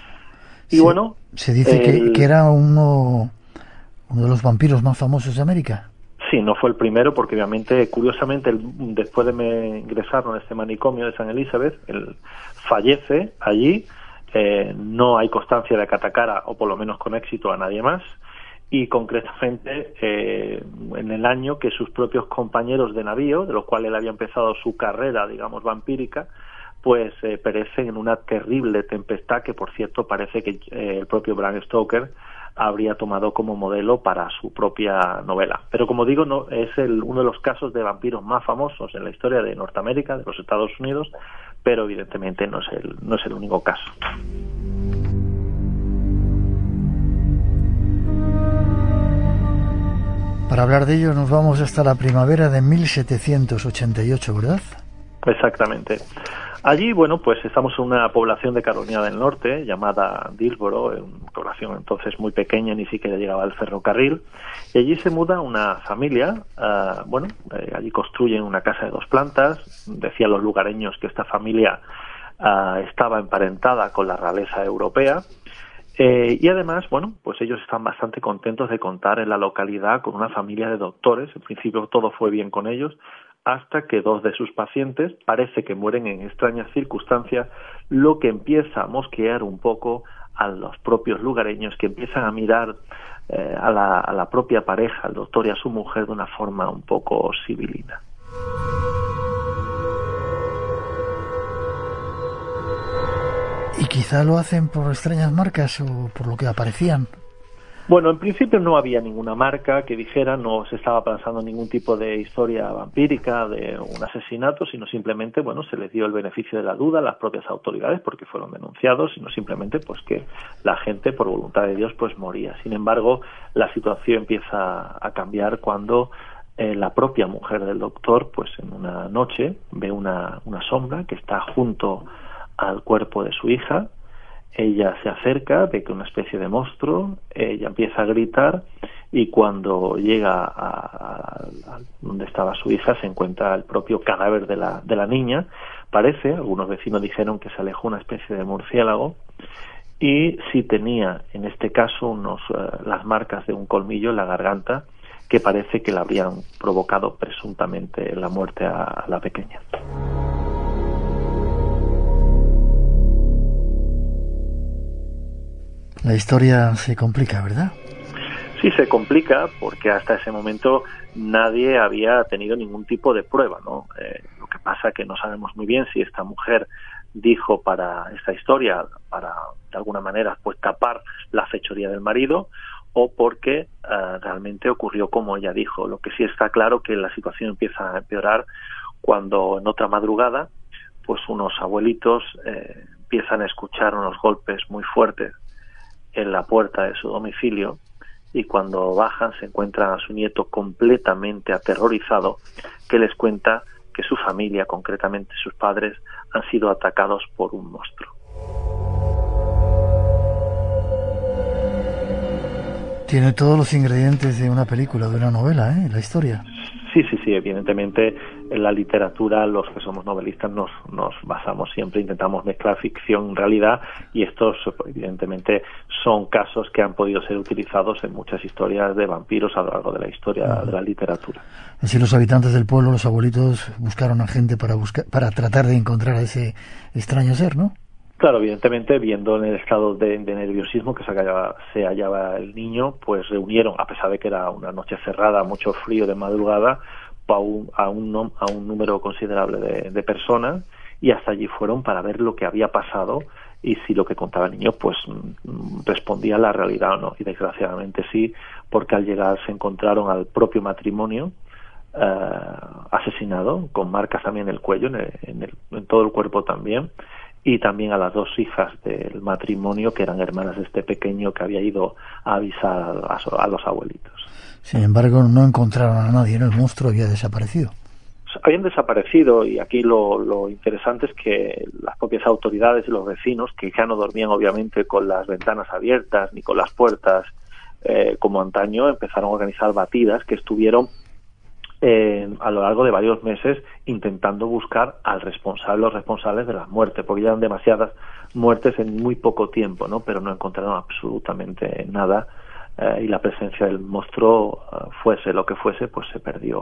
Y se, bueno, se dice el, que, que era uno uno de los vampiros más famosos de América. Sí, no fue el primero, porque obviamente, curiosamente, el, después de me ingresarlo en este manicomio de San Elizabeth, él fallece allí. Eh, no hay constancia de que atacara, o por lo menos con éxito, a nadie más. Y concretamente, eh, en el año que sus propios compañeros de navío, de los cuales él había empezado su carrera, digamos, vampírica, pues eh, perecen en una terrible tempestad que, por cierto, parece que eh, el propio Bram Stoker habría tomado como modelo para su propia novela. Pero como digo, no es el, uno de los casos de vampiros más famosos en la historia de Norteamérica, de los Estados Unidos, pero evidentemente no es el, no es el único caso. Para hablar de ello nos vamos hasta la primavera de mil setecientos ochenta y ocho, ¿verdad? Exactamente. Allí, bueno, pues estamos en una población de Carolina del Norte llamada Dillsboro, una población entonces muy pequeña, ni siquiera llegaba al ferrocarril, y allí se muda una familia. Uh, bueno, eh, allí construyen una casa de dos plantas. Decían los lugareños que esta familia uh, estaba emparentada con la realeza europea. Eh, y además, bueno, pues ellos están bastante contentos de contar en la localidad con una familia de doctores. En principio todo fue bien con ellos, hasta que dos de sus pacientes parece que mueren en extrañas circunstancias, lo que empieza a mosquear un poco a los propios lugareños, que empiezan a mirar eh, a, la, a la propia pareja, al doctor y a su mujer, de una forma un poco sibilina. ¿Y quizá lo hacen por extrañas marcas o por lo que aparecían? Bueno, en principio no había ninguna marca que dijera, no se estaba pensando en ningún tipo de historia vampírica, de un asesinato, sino simplemente, bueno, se les dio el beneficio de la duda a las propias autoridades porque fueron denunciados, sino simplemente pues que la gente, por voluntad de Dios, pues moría. Sin embargo, la situación empieza a cambiar cuando eh, la propia mujer del doctor, pues en una noche ve una, una sombra que está junto al cuerpo de su hija. Ella se acerca, ve que una especie de monstruo, ella empieza a gritar, y cuando llega a, a, a donde estaba su hija se encuentra el propio cadáver de la, de la niña. Parece, algunos vecinos dijeron que se alejó una especie de murciélago, y sí tenía en este caso unos, uh, las marcas de un colmillo en la garganta, que parece que le habrían provocado presuntamente la muerte a, a la pequeña. La historia se complica, ¿verdad? Sí, se complica porque hasta ese momento nadie había tenido ningún tipo de prueba, ¿no? Eh, lo que pasa que no sabemos muy bien si esta mujer dijo para esta historia, para de alguna manera pues tapar la fechoría del marido, o porque uh, realmente ocurrió como ella dijo. Lo que sí está claro que la situación empieza a empeorar cuando en otra madrugada pues unos abuelitos eh, empiezan a escuchar unos golpes muy fuertes en la puerta de su domicilio y cuando bajan se encuentran a su nieto completamente aterrorizado, que les cuenta que su familia, concretamente sus padres, han sido atacados por un monstruo. Tiene todos los ingredientes de una película, de una novela, ¿eh? La historia. Sí, sí, sí, evidentemente en la literatura los que somos novelistas nos, nos basamos siempre, intentamos mezclar ficción, realidad, y estos evidentemente son casos que han podido ser utilizados en muchas historias de vampiros a lo largo de la historia uh-huh. de la literatura. Así los habitantes del pueblo, los abuelitos, buscaron a gente para buscar, para tratar de encontrar a ese extraño ser, ¿no? Claro, evidentemente, viendo en el estado de, de nerviosismo que se hallaba, se hallaba el niño, pues reunieron, a pesar de que era una noche cerrada, mucho frío de madrugada, a un, a un, a un número considerable de, de personas, y hasta allí fueron para ver lo que había pasado y si lo que contaba el niño pues respondía a la realidad o no. Y desgraciadamente sí, porque al llegar se encontraron al propio matrimonio eh, asesinado, con marcas también en el cuello, en, el, en, el, en todo el cuerpo también, y también a las dos hijas del matrimonio, que eran hermanas de este pequeño que había ido a avisar a, a los abuelitos. Sin embargo, no encontraron a nadie, ¿no? El monstruo había desaparecido. Habían desaparecido, y aquí lo, lo interesante es que las propias autoridades y los vecinos, que ya no dormían obviamente con las ventanas abiertas ni con las puertas eh, como antaño, empezaron a organizar batidas que estuvieron Eh, a lo largo de varios meses intentando buscar al responsable, los responsables de las muertes, porque ya eran demasiadas muertes en muy poco tiempo, ¿no? Pero no encontraron absolutamente nada eh, y la presencia del monstruo, uh, fuese lo que fuese, pues se perdió.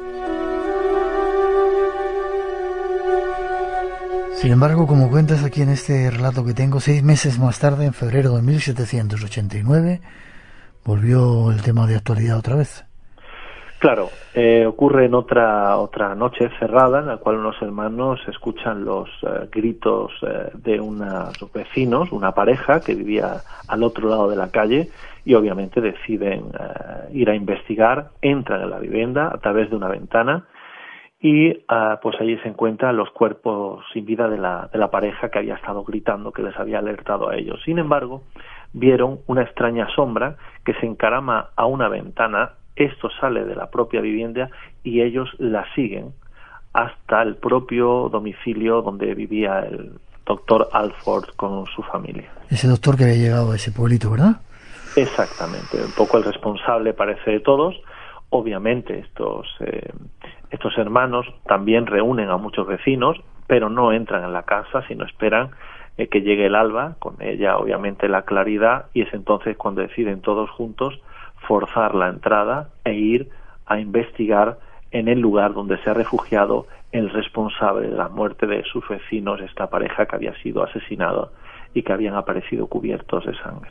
Sin embargo, como cuentas aquí en este relato que tengo, seis meses más tarde, en febrero de mil setecientos ochenta y nueve, volvió el tema de actualidad otra vez. Claro, eh, ocurre en otra otra noche cerrada, en la cual unos hermanos escuchan los eh, gritos eh, de unos vecinos, una pareja que vivía al otro lado de la calle, y obviamente deciden eh, ir a investigar. Entran en la vivienda a través de una ventana y uh, pues allí se encuentran los cuerpos sin vida de la, de la pareja que había estado gritando, que les había alertado a ellos. Sin embargo, vieron una extraña sombra que se encarama a una ventana. Esto sale de la propia vivienda y ellos la siguen hasta el propio domicilio donde vivía el doctor Alford con su familia. Ese doctor que había llegado a ese pueblito, ¿verdad? Exactamente, un poco el responsable parece de todos. Obviamente estos, eh, estos hermanos también reúnen a muchos vecinos, pero no entran en la casa, sino esperan eh, que llegue el alba, con ella obviamente la claridad, y es entonces cuando deciden todos juntos forzar la entrada e ir a investigar en el lugar donde se ha refugiado el responsable de la muerte de sus vecinos, esta pareja que había sido asesinada y que habían aparecido cubiertos de sangre.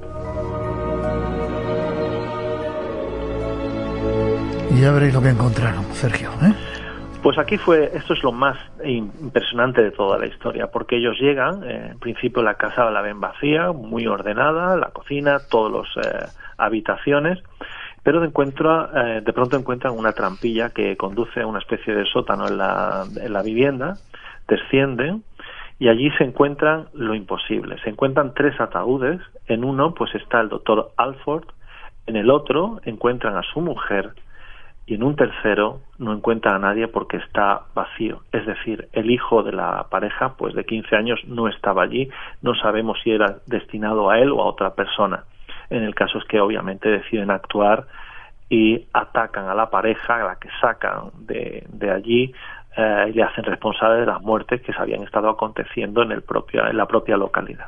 Y ya veréis lo que encontraron, Sergio, ¿eh? Pues aquí fue, esto es lo más impresionante de toda la historia, porque ellos llegan, eh, en principio la casa la ven vacía, muy ordenada, la cocina, todas las eh, habitaciones, pero de, encuentro, eh, de pronto encuentran una trampilla que conduce a una especie de sótano en la, en la vivienda, descienden y allí se encuentran lo imposible. Se encuentran tres ataúdes, en uno pues está el doctor Alford, en el otro encuentran a su mujer, y en un tercero no encuentran a nadie porque está vacío. Es decir, el hijo de la pareja, pues de quince años, no estaba allí. No sabemos si era destinado a él o a otra persona. En el caso es que obviamente deciden actuar y atacan a la pareja, a la que sacan de, de allí, eh, y le hacen responsable de las muertes que se habían estado aconteciendo en, el propio, en la propia localidad.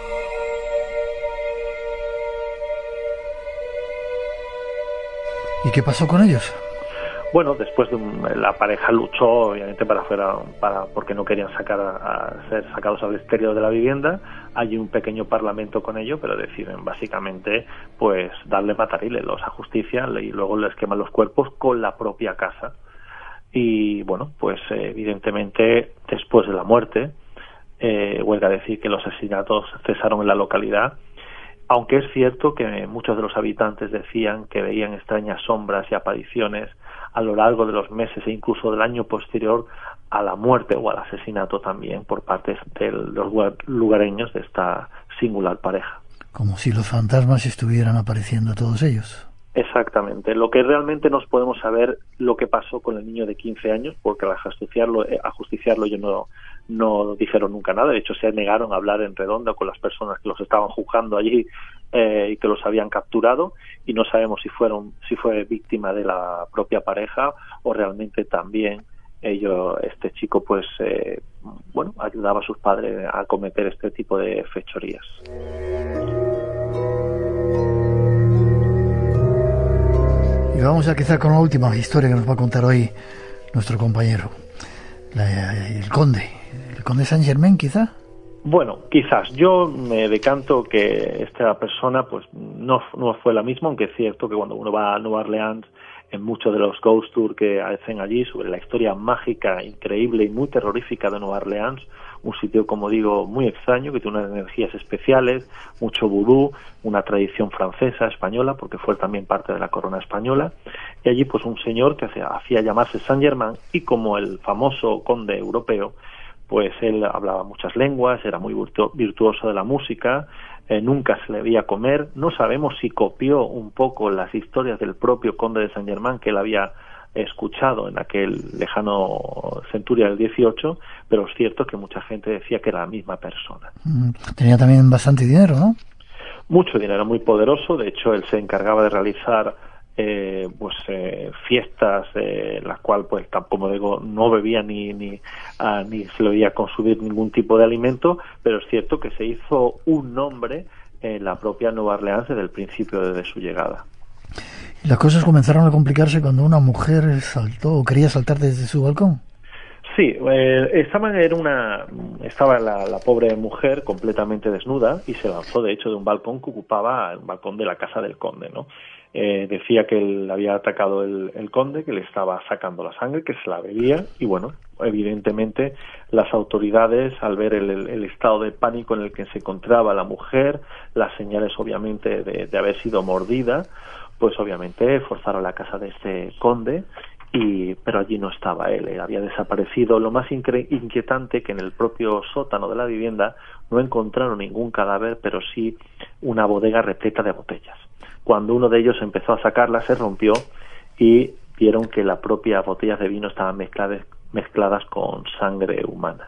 ¿Y qué pasó con ellos? Bueno, después de un, la pareja luchó obviamente para fuera, para porque no querían sacar a, a ser sacados al exterior de la vivienda. Hay un pequeño parlamento con ello, pero deciden básicamente pues darle matarílelos a justicia y luego les queman los cuerpos con la propia casa. Y bueno, pues eh, evidentemente después de la muerte, eh, huelga decir que los asesinatos cesaron en la localidad. Aunque es cierto que muchos de los habitantes decían que veían extrañas sombras y apariciones a lo largo de los meses e incluso del año posterior a la muerte o al asesinato también por parte de los lugareños de esta singular pareja. como si los fantasmas estuvieran apareciendo todos ellos. Exactamente. Lo que realmente nos podemos saber lo que pasó con el niño de quince años, porque al ajusticiarlo, a justiciarlo ellos no, no dijeron nunca nada. De hecho, se negaron a hablar en redonda con las personas que los estaban juzgando allí eh, y que los habían capturado, y no sabemos si fueron, si fue víctima de la propia pareja o realmente también ellos, este chico, pues, eh, bueno, ayudaba a sus padres a cometer este tipo de fechorías. Y vamos a quizá con la última historia que nos va a contar hoy nuestro compañero, la, el conde, el conde Saint-Germain, quizá. Bueno, quizás. Yo me decanto que esta persona pues no, no fue la misma, aunque es cierto que cuando uno va a Nueva Orleans, en muchos de los ghost tours que hacen allí sobre la historia mágica, increíble y muy terrorífica de Nueva Orleans, un sitio, como digo, muy extraño, que tiene unas energías especiales, mucho vudú, una tradición francesa, española, porque fue también parte de la corona española, y allí pues un señor que hacía, hacía llamarse Saint-Germain, y como el famoso conde europeo, pues él hablaba muchas lenguas, era muy virtu- virtuoso de la música, eh, nunca se le veía comer. No sabemos si copió un poco las historias del propio conde de Saint-Germain que él había escuchado en aquel lejano centuria del dieciocho, pero es cierto que mucha gente decía que era la misma persona. Tenía también bastante dinero, ¿no? Mucho dinero, muy poderoso. De hecho, él se encargaba de realizar eh, pues eh, fiestas, eh, las cuales, pues, como digo, no bebía ni ni, ah, ni se le veía consumir ningún tipo de alimento, pero es cierto que se hizo un nombre en la propia Nueva Orleans desde el principio de su llegada. Y las cosas comenzaron a complicarse cuando una mujer saltó o quería saltar desde su balcón. Sí, eh, estaba, era una, estaba la, la pobre mujer completamente desnuda y se lanzó, de hecho, de un balcón que ocupaba el balcón de la casa del conde, ¿no? Eh, decía que le había atacado el, el conde, que le estaba sacando la sangre, que se la bebía, y bueno, evidentemente las autoridades, al ver el, el, el estado de pánico en el que se encontraba la mujer, las señales obviamente de, de haber sido mordida, pues obviamente forzaron la casa de este conde, y pero allí no estaba él, él había desaparecido. Lo más incre- inquietante que en el propio sótano de la vivienda no encontraron ningún cadáver, pero sí una bodega repleta de botellas. Cuando uno de ellos empezó a sacarlas, se rompió y vieron que las propias botellas de vino estaban mezcladas, mezcladas con sangre humana.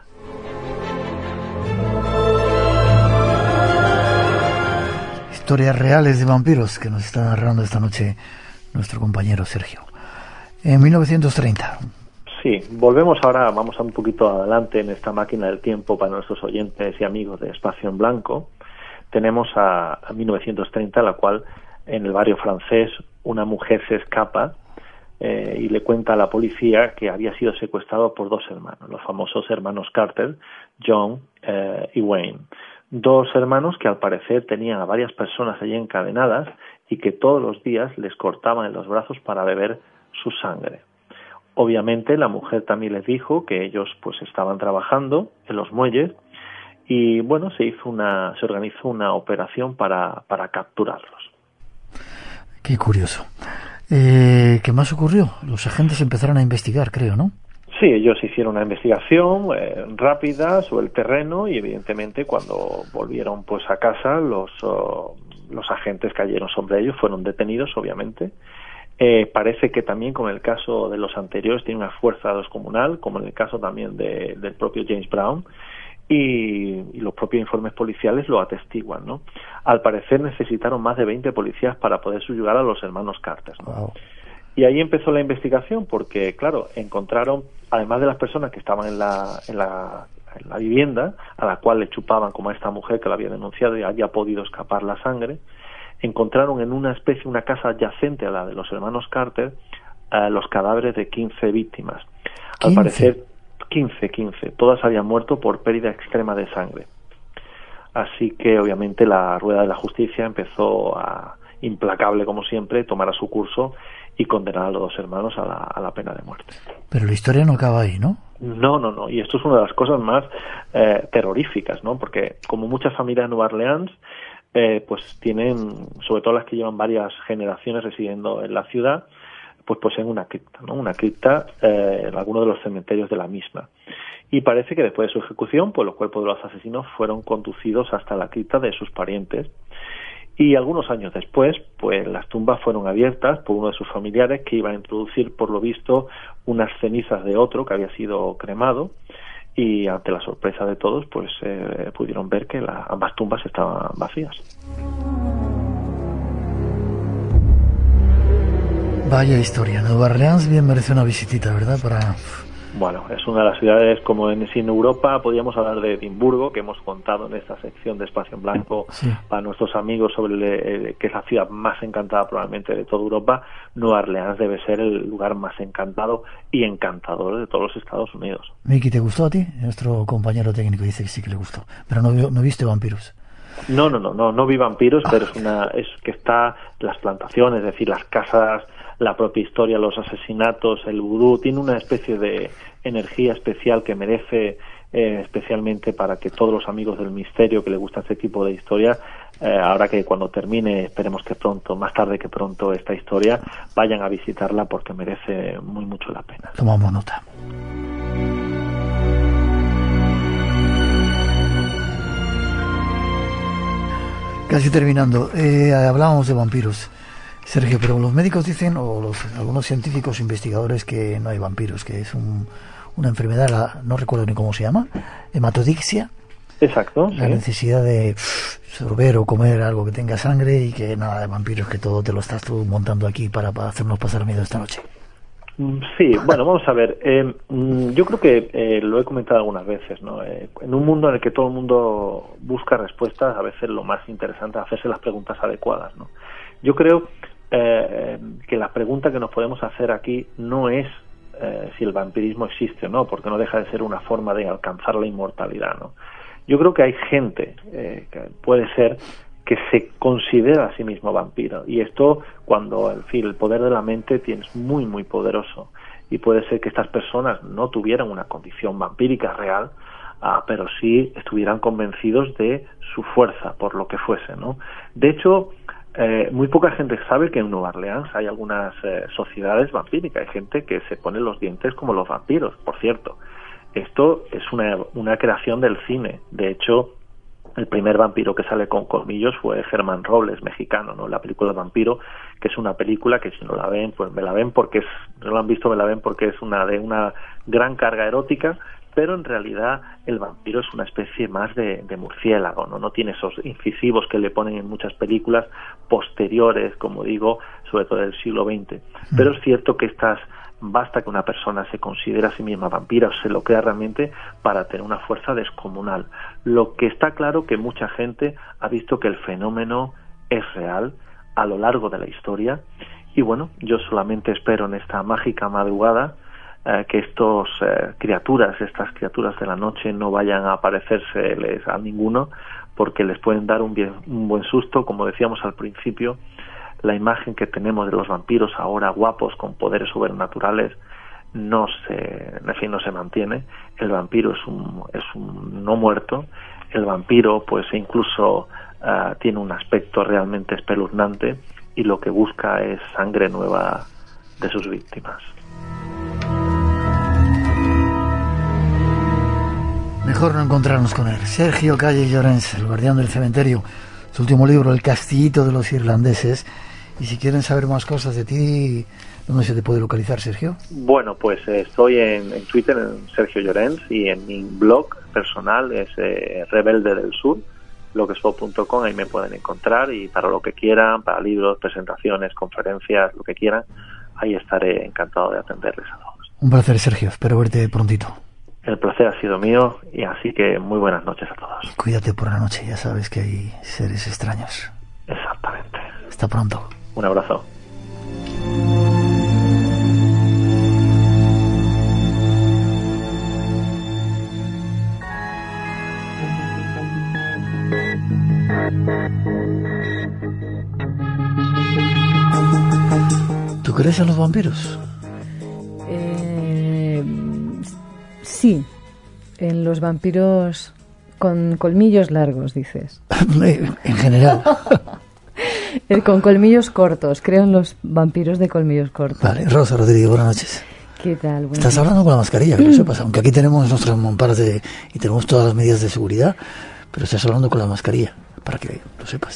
Historias reales de vampiros que nos está narrando esta noche nuestro compañero Sergio. En mil novecientos treinta. Sí, volvemos ahora, vamos a un poquito adelante en esta máquina del tiempo para nuestros oyentes y amigos de Espacio en Blanco. Tenemos a, a mil novecientos treinta, la cual en el barrio francés una mujer se escapa eh, y le cuenta a la policía que había sido secuestrado por dos hermanos, los famosos hermanos Carter, John eh, y Wayne. Dos hermanos que al parecer tenían a varias personas allí encadenadas y que todos los días les cortaban en los brazos para beber su sangre. Obviamente la mujer también les dijo que ellos pues estaban trabajando en los muelles y bueno, se hizo una, se organizó una operación para, para capturarlos. Qué curioso. Eh, ¿Qué más ocurrió? Los agentes empezaron a investigar, creo, ¿no? Sí, ellos hicieron una investigación eh, rápida sobre el terreno y evidentemente cuando volvieron pues a casa los, oh, los agentes cayeron sobre ellos, fueron detenidos obviamente. Eh, parece que también como en el caso de los anteriores tiene una fuerza descomunal, como en el caso también de, del propio James Brown, y, y los propios informes policiales lo atestiguan, ¿no? Al parecer necesitaron más de veinte policías para poder subyugar a los hermanos Carter, ¿no? Wow. Y ahí empezó la investigación porque, claro, encontraron, además de las personas que estaban en la, en la, en la vivienda, a la cual le chupaban como a esta mujer que la había denunciado y había podido escapar la sangre, encontraron en una especie, una casa adyacente a la de los hermanos Carter, uh, los cadáveres de quince víctimas. Al ¿quince? parecer, quince, quince. Todas habían muerto por pérdida extrema de sangre. Así que, obviamente, la rueda de la justicia empezó a, implacable como siempre, tomar a su curso y condenar a los dos hermanos a la, a la pena de muerte. Pero la historia no acaba ahí, ¿no? No, no, no. Y esto es una de las cosas más eh, terroríficas, ¿no? Porque, como muchas familias de Nueva Orleans, Eh, pues tienen, sobre todo las que llevan varias generaciones residiendo en la ciudad, pues poseen una cripta, ¿no? Una cripta eh, en alguno de los cementerios de la misma. Y parece que después de su ejecución, pues los cuerpos de los asesinos fueron conducidos hasta la cripta de sus parientes. Y algunos años después, pues las tumbas fueron abiertas por uno de sus familiares que iba a introducir, por lo visto, unas cenizas de otro que había sido cremado, y ante la sorpresa de todos, pues eh, pudieron ver que la, ambas tumbas estaban vacías. Vaya historia. Nueva Orleans bien merece una visitita, ¿verdad? Para... Bueno, es una de las ciudades, como en, en Europa, podríamos hablar de Edimburgo, que hemos contado en esta sección de Espacio en Blanco sí. para nuestros amigos sobre el, el, que es la ciudad más encantada probablemente de toda Europa. Nueva Orleans debe ser el lugar más encantado y encantador de todos los Estados Unidos. Miki, ¿te gustó a ti? Nuestro compañero técnico dice que sí que le gustó, pero no, no viste vampiros. No, no, no, no, no vi vampiros, pero es una, es que está las plantaciones, es decir, las casas, la propia historia, los asesinatos, el vudú, tiene una especie de energía especial que merece, eh, especialmente para que todos los amigos del misterio que les gusta este tipo de historia, eh, ahora que cuando termine, esperemos que pronto, más tarde que pronto esta historia, vayan a visitarla porque merece muy mucho la pena. Tomamos nota. Casi terminando, eh, hablábamos de vampiros, Sergio, pero los médicos dicen, o los, algunos científicos investigadores, que no hay vampiros, que es un, una enfermedad, la, no recuerdo ni cómo se llama, hematodixia. Exacto. La sí. necesidad de pff, sorber o comer algo que tenga sangre, y que nada de vampiros, que todo te lo estás tú montando aquí para, para hacernos pasar miedo esta noche. Sí, bueno, vamos a ver. Eh, yo creo que eh, lo he comentado algunas veces, ¿no? Eh, en un mundo en el que todo el mundo busca respuestas, a veces lo más interesante es hacerse las preguntas adecuadas, ¿no? Yo creo eh, que la pregunta que nos podemos hacer aquí no es eh, si el vampirismo existe o no, porque no deja de ser una forma de alcanzar la inmortalidad, ¿no? Yo creo que hay gente eh, que puede ser que se considera a sí mismo vampiro, y esto cuando en fin, el poder de la mente tienes muy muy poderoso, y puede ser que estas personas no tuvieran una condición vampírica real, ah, pero sí estuvieran convencidos de su fuerza por lo que fuese, ¿no? De hecho, eh, muy poca gente sabe que en Nueva Orleans hay algunas eh, sociedades vampíricas, hay gente que se pone los dientes como los vampiros. Por cierto, esto es una, una creación del cine. De hecho, el primer vampiro que sale con colmillos fue Germán Robles, mexicano, ¿no? La película Vampiro, que es una película que si no la ven, pues me la ven porque es, no la han visto, me la ven porque es una de una gran carga erótica, pero en realidad el vampiro es una especie más de, de murciélago, ¿no? No tiene esos incisivos que le ponen en muchas películas posteriores, como digo, sobre todo del siglo veinte. Pero es cierto que estas basta que una persona se considere a sí misma vampira o se lo crea realmente para tener una fuerza descomunal. Lo que está claro que mucha gente ha visto que el fenómeno es real a lo largo de la historia, y bueno, yo solamente espero en esta mágica madrugada eh, que estos eh, criaturas, estas criaturas de la noche no vayan a aparecérseles a ninguno, porque les pueden dar un, bien, un buen susto. Como decíamos al principio, la imagen que tenemos de los vampiros ahora guapos con poderes sobrenaturales no se, en fin, no se mantiene. El vampiro es un, es un no muerto. El vampiro, pues, incluso uh, tiene un aspecto realmente espeluznante, y lo que busca es sangre nueva de sus víctimas. Mejor no encontrarnos con él. Sergio Calle Llorens, el guardián del cementerio. Su último libro, El castillito de los irlandeses. Y si quieren saber más cosas de ti, ¿dónde se te puede localizar, Sergio? Bueno, pues eh, estoy en, en Twitter, en Sergio Llorens, y en mi blog personal es eh, Rebelde del Sur, blogspot punto com. Ahí me pueden encontrar, y para lo que quieran, para libros, presentaciones, conferencias, lo que quieran, ahí estaré encantado de atenderles a todos. Un placer, Sergio. Espero verte prontito. El placer ha sido mío, y así que muy buenas noches a todos. Y cuídate por la noche, ya sabes que hay seres extraños. Exactamente. Hasta pronto. Un abrazo. ¿Tú crees en los vampiros? Eh, sí, en los vampiros con colmillos largos, dices. En general. Con colmillos cortos, creo en los vampiros de colmillos cortos. Vale, Rosa Rodríguez, buenas noches. ¿Qué tal? Buenas Estás noches. hablando con la mascarilla, que lo sepas, aunque aquí tenemos nuestras mamparas de, y tenemos todas las medidas de seguridad, pero estás hablando con la mascarilla, para que lo sepas, digo.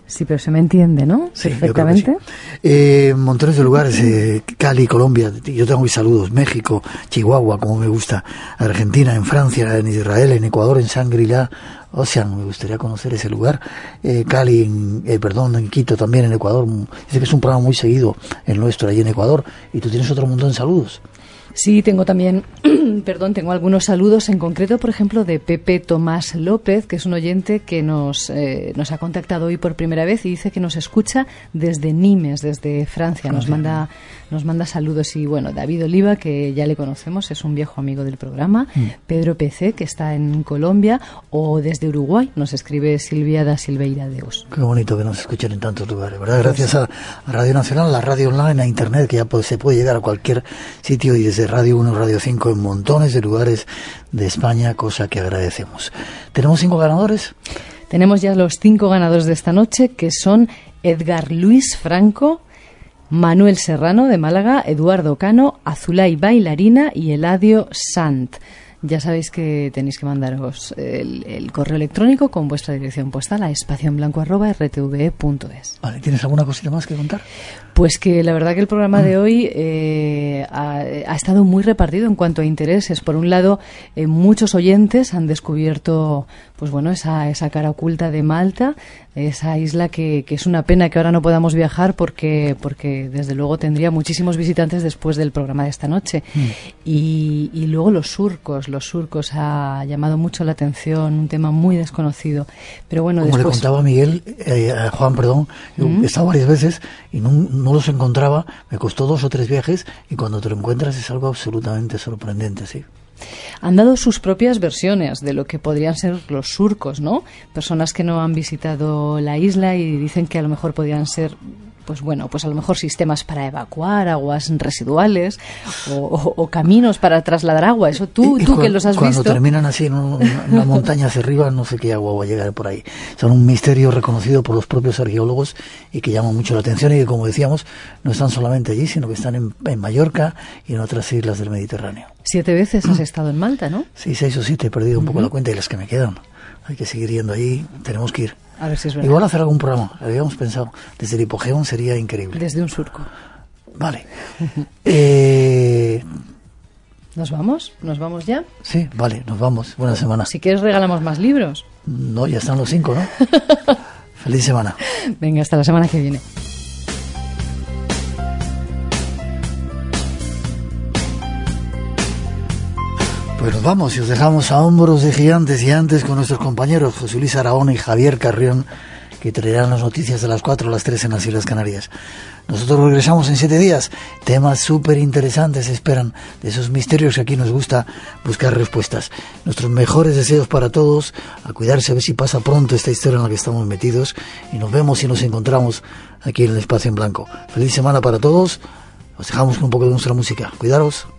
Sí, pero se me entiende, ¿no? Sí, perfectamente. Yo creo que sí. eh, montones de lugares, eh, Cali, Colombia, yo tengo mis saludos, México, Chihuahua, como me gusta, Argentina, en Francia, en Israel, en Ecuador, en Shangri-La, Ocean, me gustaría conocer ese lugar, eh, Cali, en, eh, perdón, en Quito también, en Ecuador, dice que es un programa muy seguido el nuestro allí en Ecuador, y tú tienes otro montón de saludos. Sí, tengo también, perdón, tengo algunos saludos, en concreto, por ejemplo, de Pepe Tomás López, que es un oyente que nos, eh, nos ha contactado hoy por primera vez y dice que nos escucha desde Nimes, desde Francia. Nos manda, nos manda saludos. Y bueno, David Oliva, que ya le conocemos, es un viejo amigo del programa. Mm. Pedro P C, que está en Colombia, o desde Uruguay nos escribe Silvia da Silveira Deus. Qué bonito que nos escuchen en tantos lugares, ¿verdad? Gracias a, a Radio Nacional, a la radio online, a Internet, que ya puede, se puede llegar a cualquier sitio y desde Radio uno, Radio cinco en montones de lugares de España, cosa que agradecemos. ¿Tenemos cinco ganadores? Tenemos ya los cinco ganadores de esta noche, que son Edgar Luis Franco, Manuel Serrano de Málaga, Eduardo Cano, Azulay Bailarina y Eladio Sant. Ya sabéis que tenéis que mandaros el, el correo electrónico con vuestra dirección postal a espacioenblanco arroba r t v e punto es. Vale, ¿tienes alguna cosita más que contar? Pues que la verdad que el programa de hoy eh, ha, ha estado muy repartido en cuanto a intereses. Por un lado, eh, muchos oyentes han descubierto, pues bueno, esa, esa cara oculta de Malta, esa isla que, que es una pena que ahora no podamos viajar porque, porque desde luego tendría muchísimos visitantes después del programa de esta noche. Mm. Y, y luego los surcos, los surcos ha llamado mucho la atención, un tema muy desconocido. Pero bueno, como después... le contaba a Miguel, eh, a Juan, perdón, yo mm. he estado varias veces y no, no los encontraba, me costó dos o tres viajes y cuando te lo encuentras es algo absolutamente sorprendente, sí. Han dado sus propias versiones de lo que podrían ser los surcos, ¿no? Personas que no han visitado la isla y dicen que a lo mejor podrían ser, pues bueno, pues a lo mejor sistemas para evacuar aguas residuales o, o, o caminos para trasladar agua. Eso tú, y, y tú cu- que los has cuando visto. Cuando terminan así en una, una montaña hacia arriba, no sé qué agua va a llegar por ahí. Son un misterio reconocido por los propios arqueólogos y que llama mucho la atención y que, como decíamos, no están solamente allí, sino que están en, en Mallorca y en otras islas del Mediterráneo. Siete veces has estado en Malta, ¿no? Sí, seis o siete, he perdido un uh-huh. poco la cuenta y las que me quedan. Hay que seguir yendo allí, tenemos que ir. A ver si es verdad. Igual hacer algún programa, lo habíamos pensado. Desde el Hipogeón sería increíble. Desde un surco. Vale. eh... ¿Nos vamos? ¿Nos vamos ya? Sí, vale, nos vamos. Buena semana. Si quieres regalamos más libros. No, ya están los cinco, ¿no? Feliz semana. Venga, hasta la semana que viene. Pues nos vamos y os dejamos a hombros de gigantes y antes con nuestros compañeros José Luis Aragón y Javier Carrión, que traerán las noticias de las cuatro a las tres en las Islas Canarias. Nosotros regresamos en siete días. Temas súper interesantes esperan, de esos misterios que aquí nos gusta buscar respuestas. Nuestros mejores deseos para todos, a cuidarse, a ver si pasa pronto esta historia en la que estamos metidos y nos vemos y nos encontramos aquí en el Espacio en Blanco. Feliz semana para todos. Os dejamos con un poco de nuestra música. Cuidaros.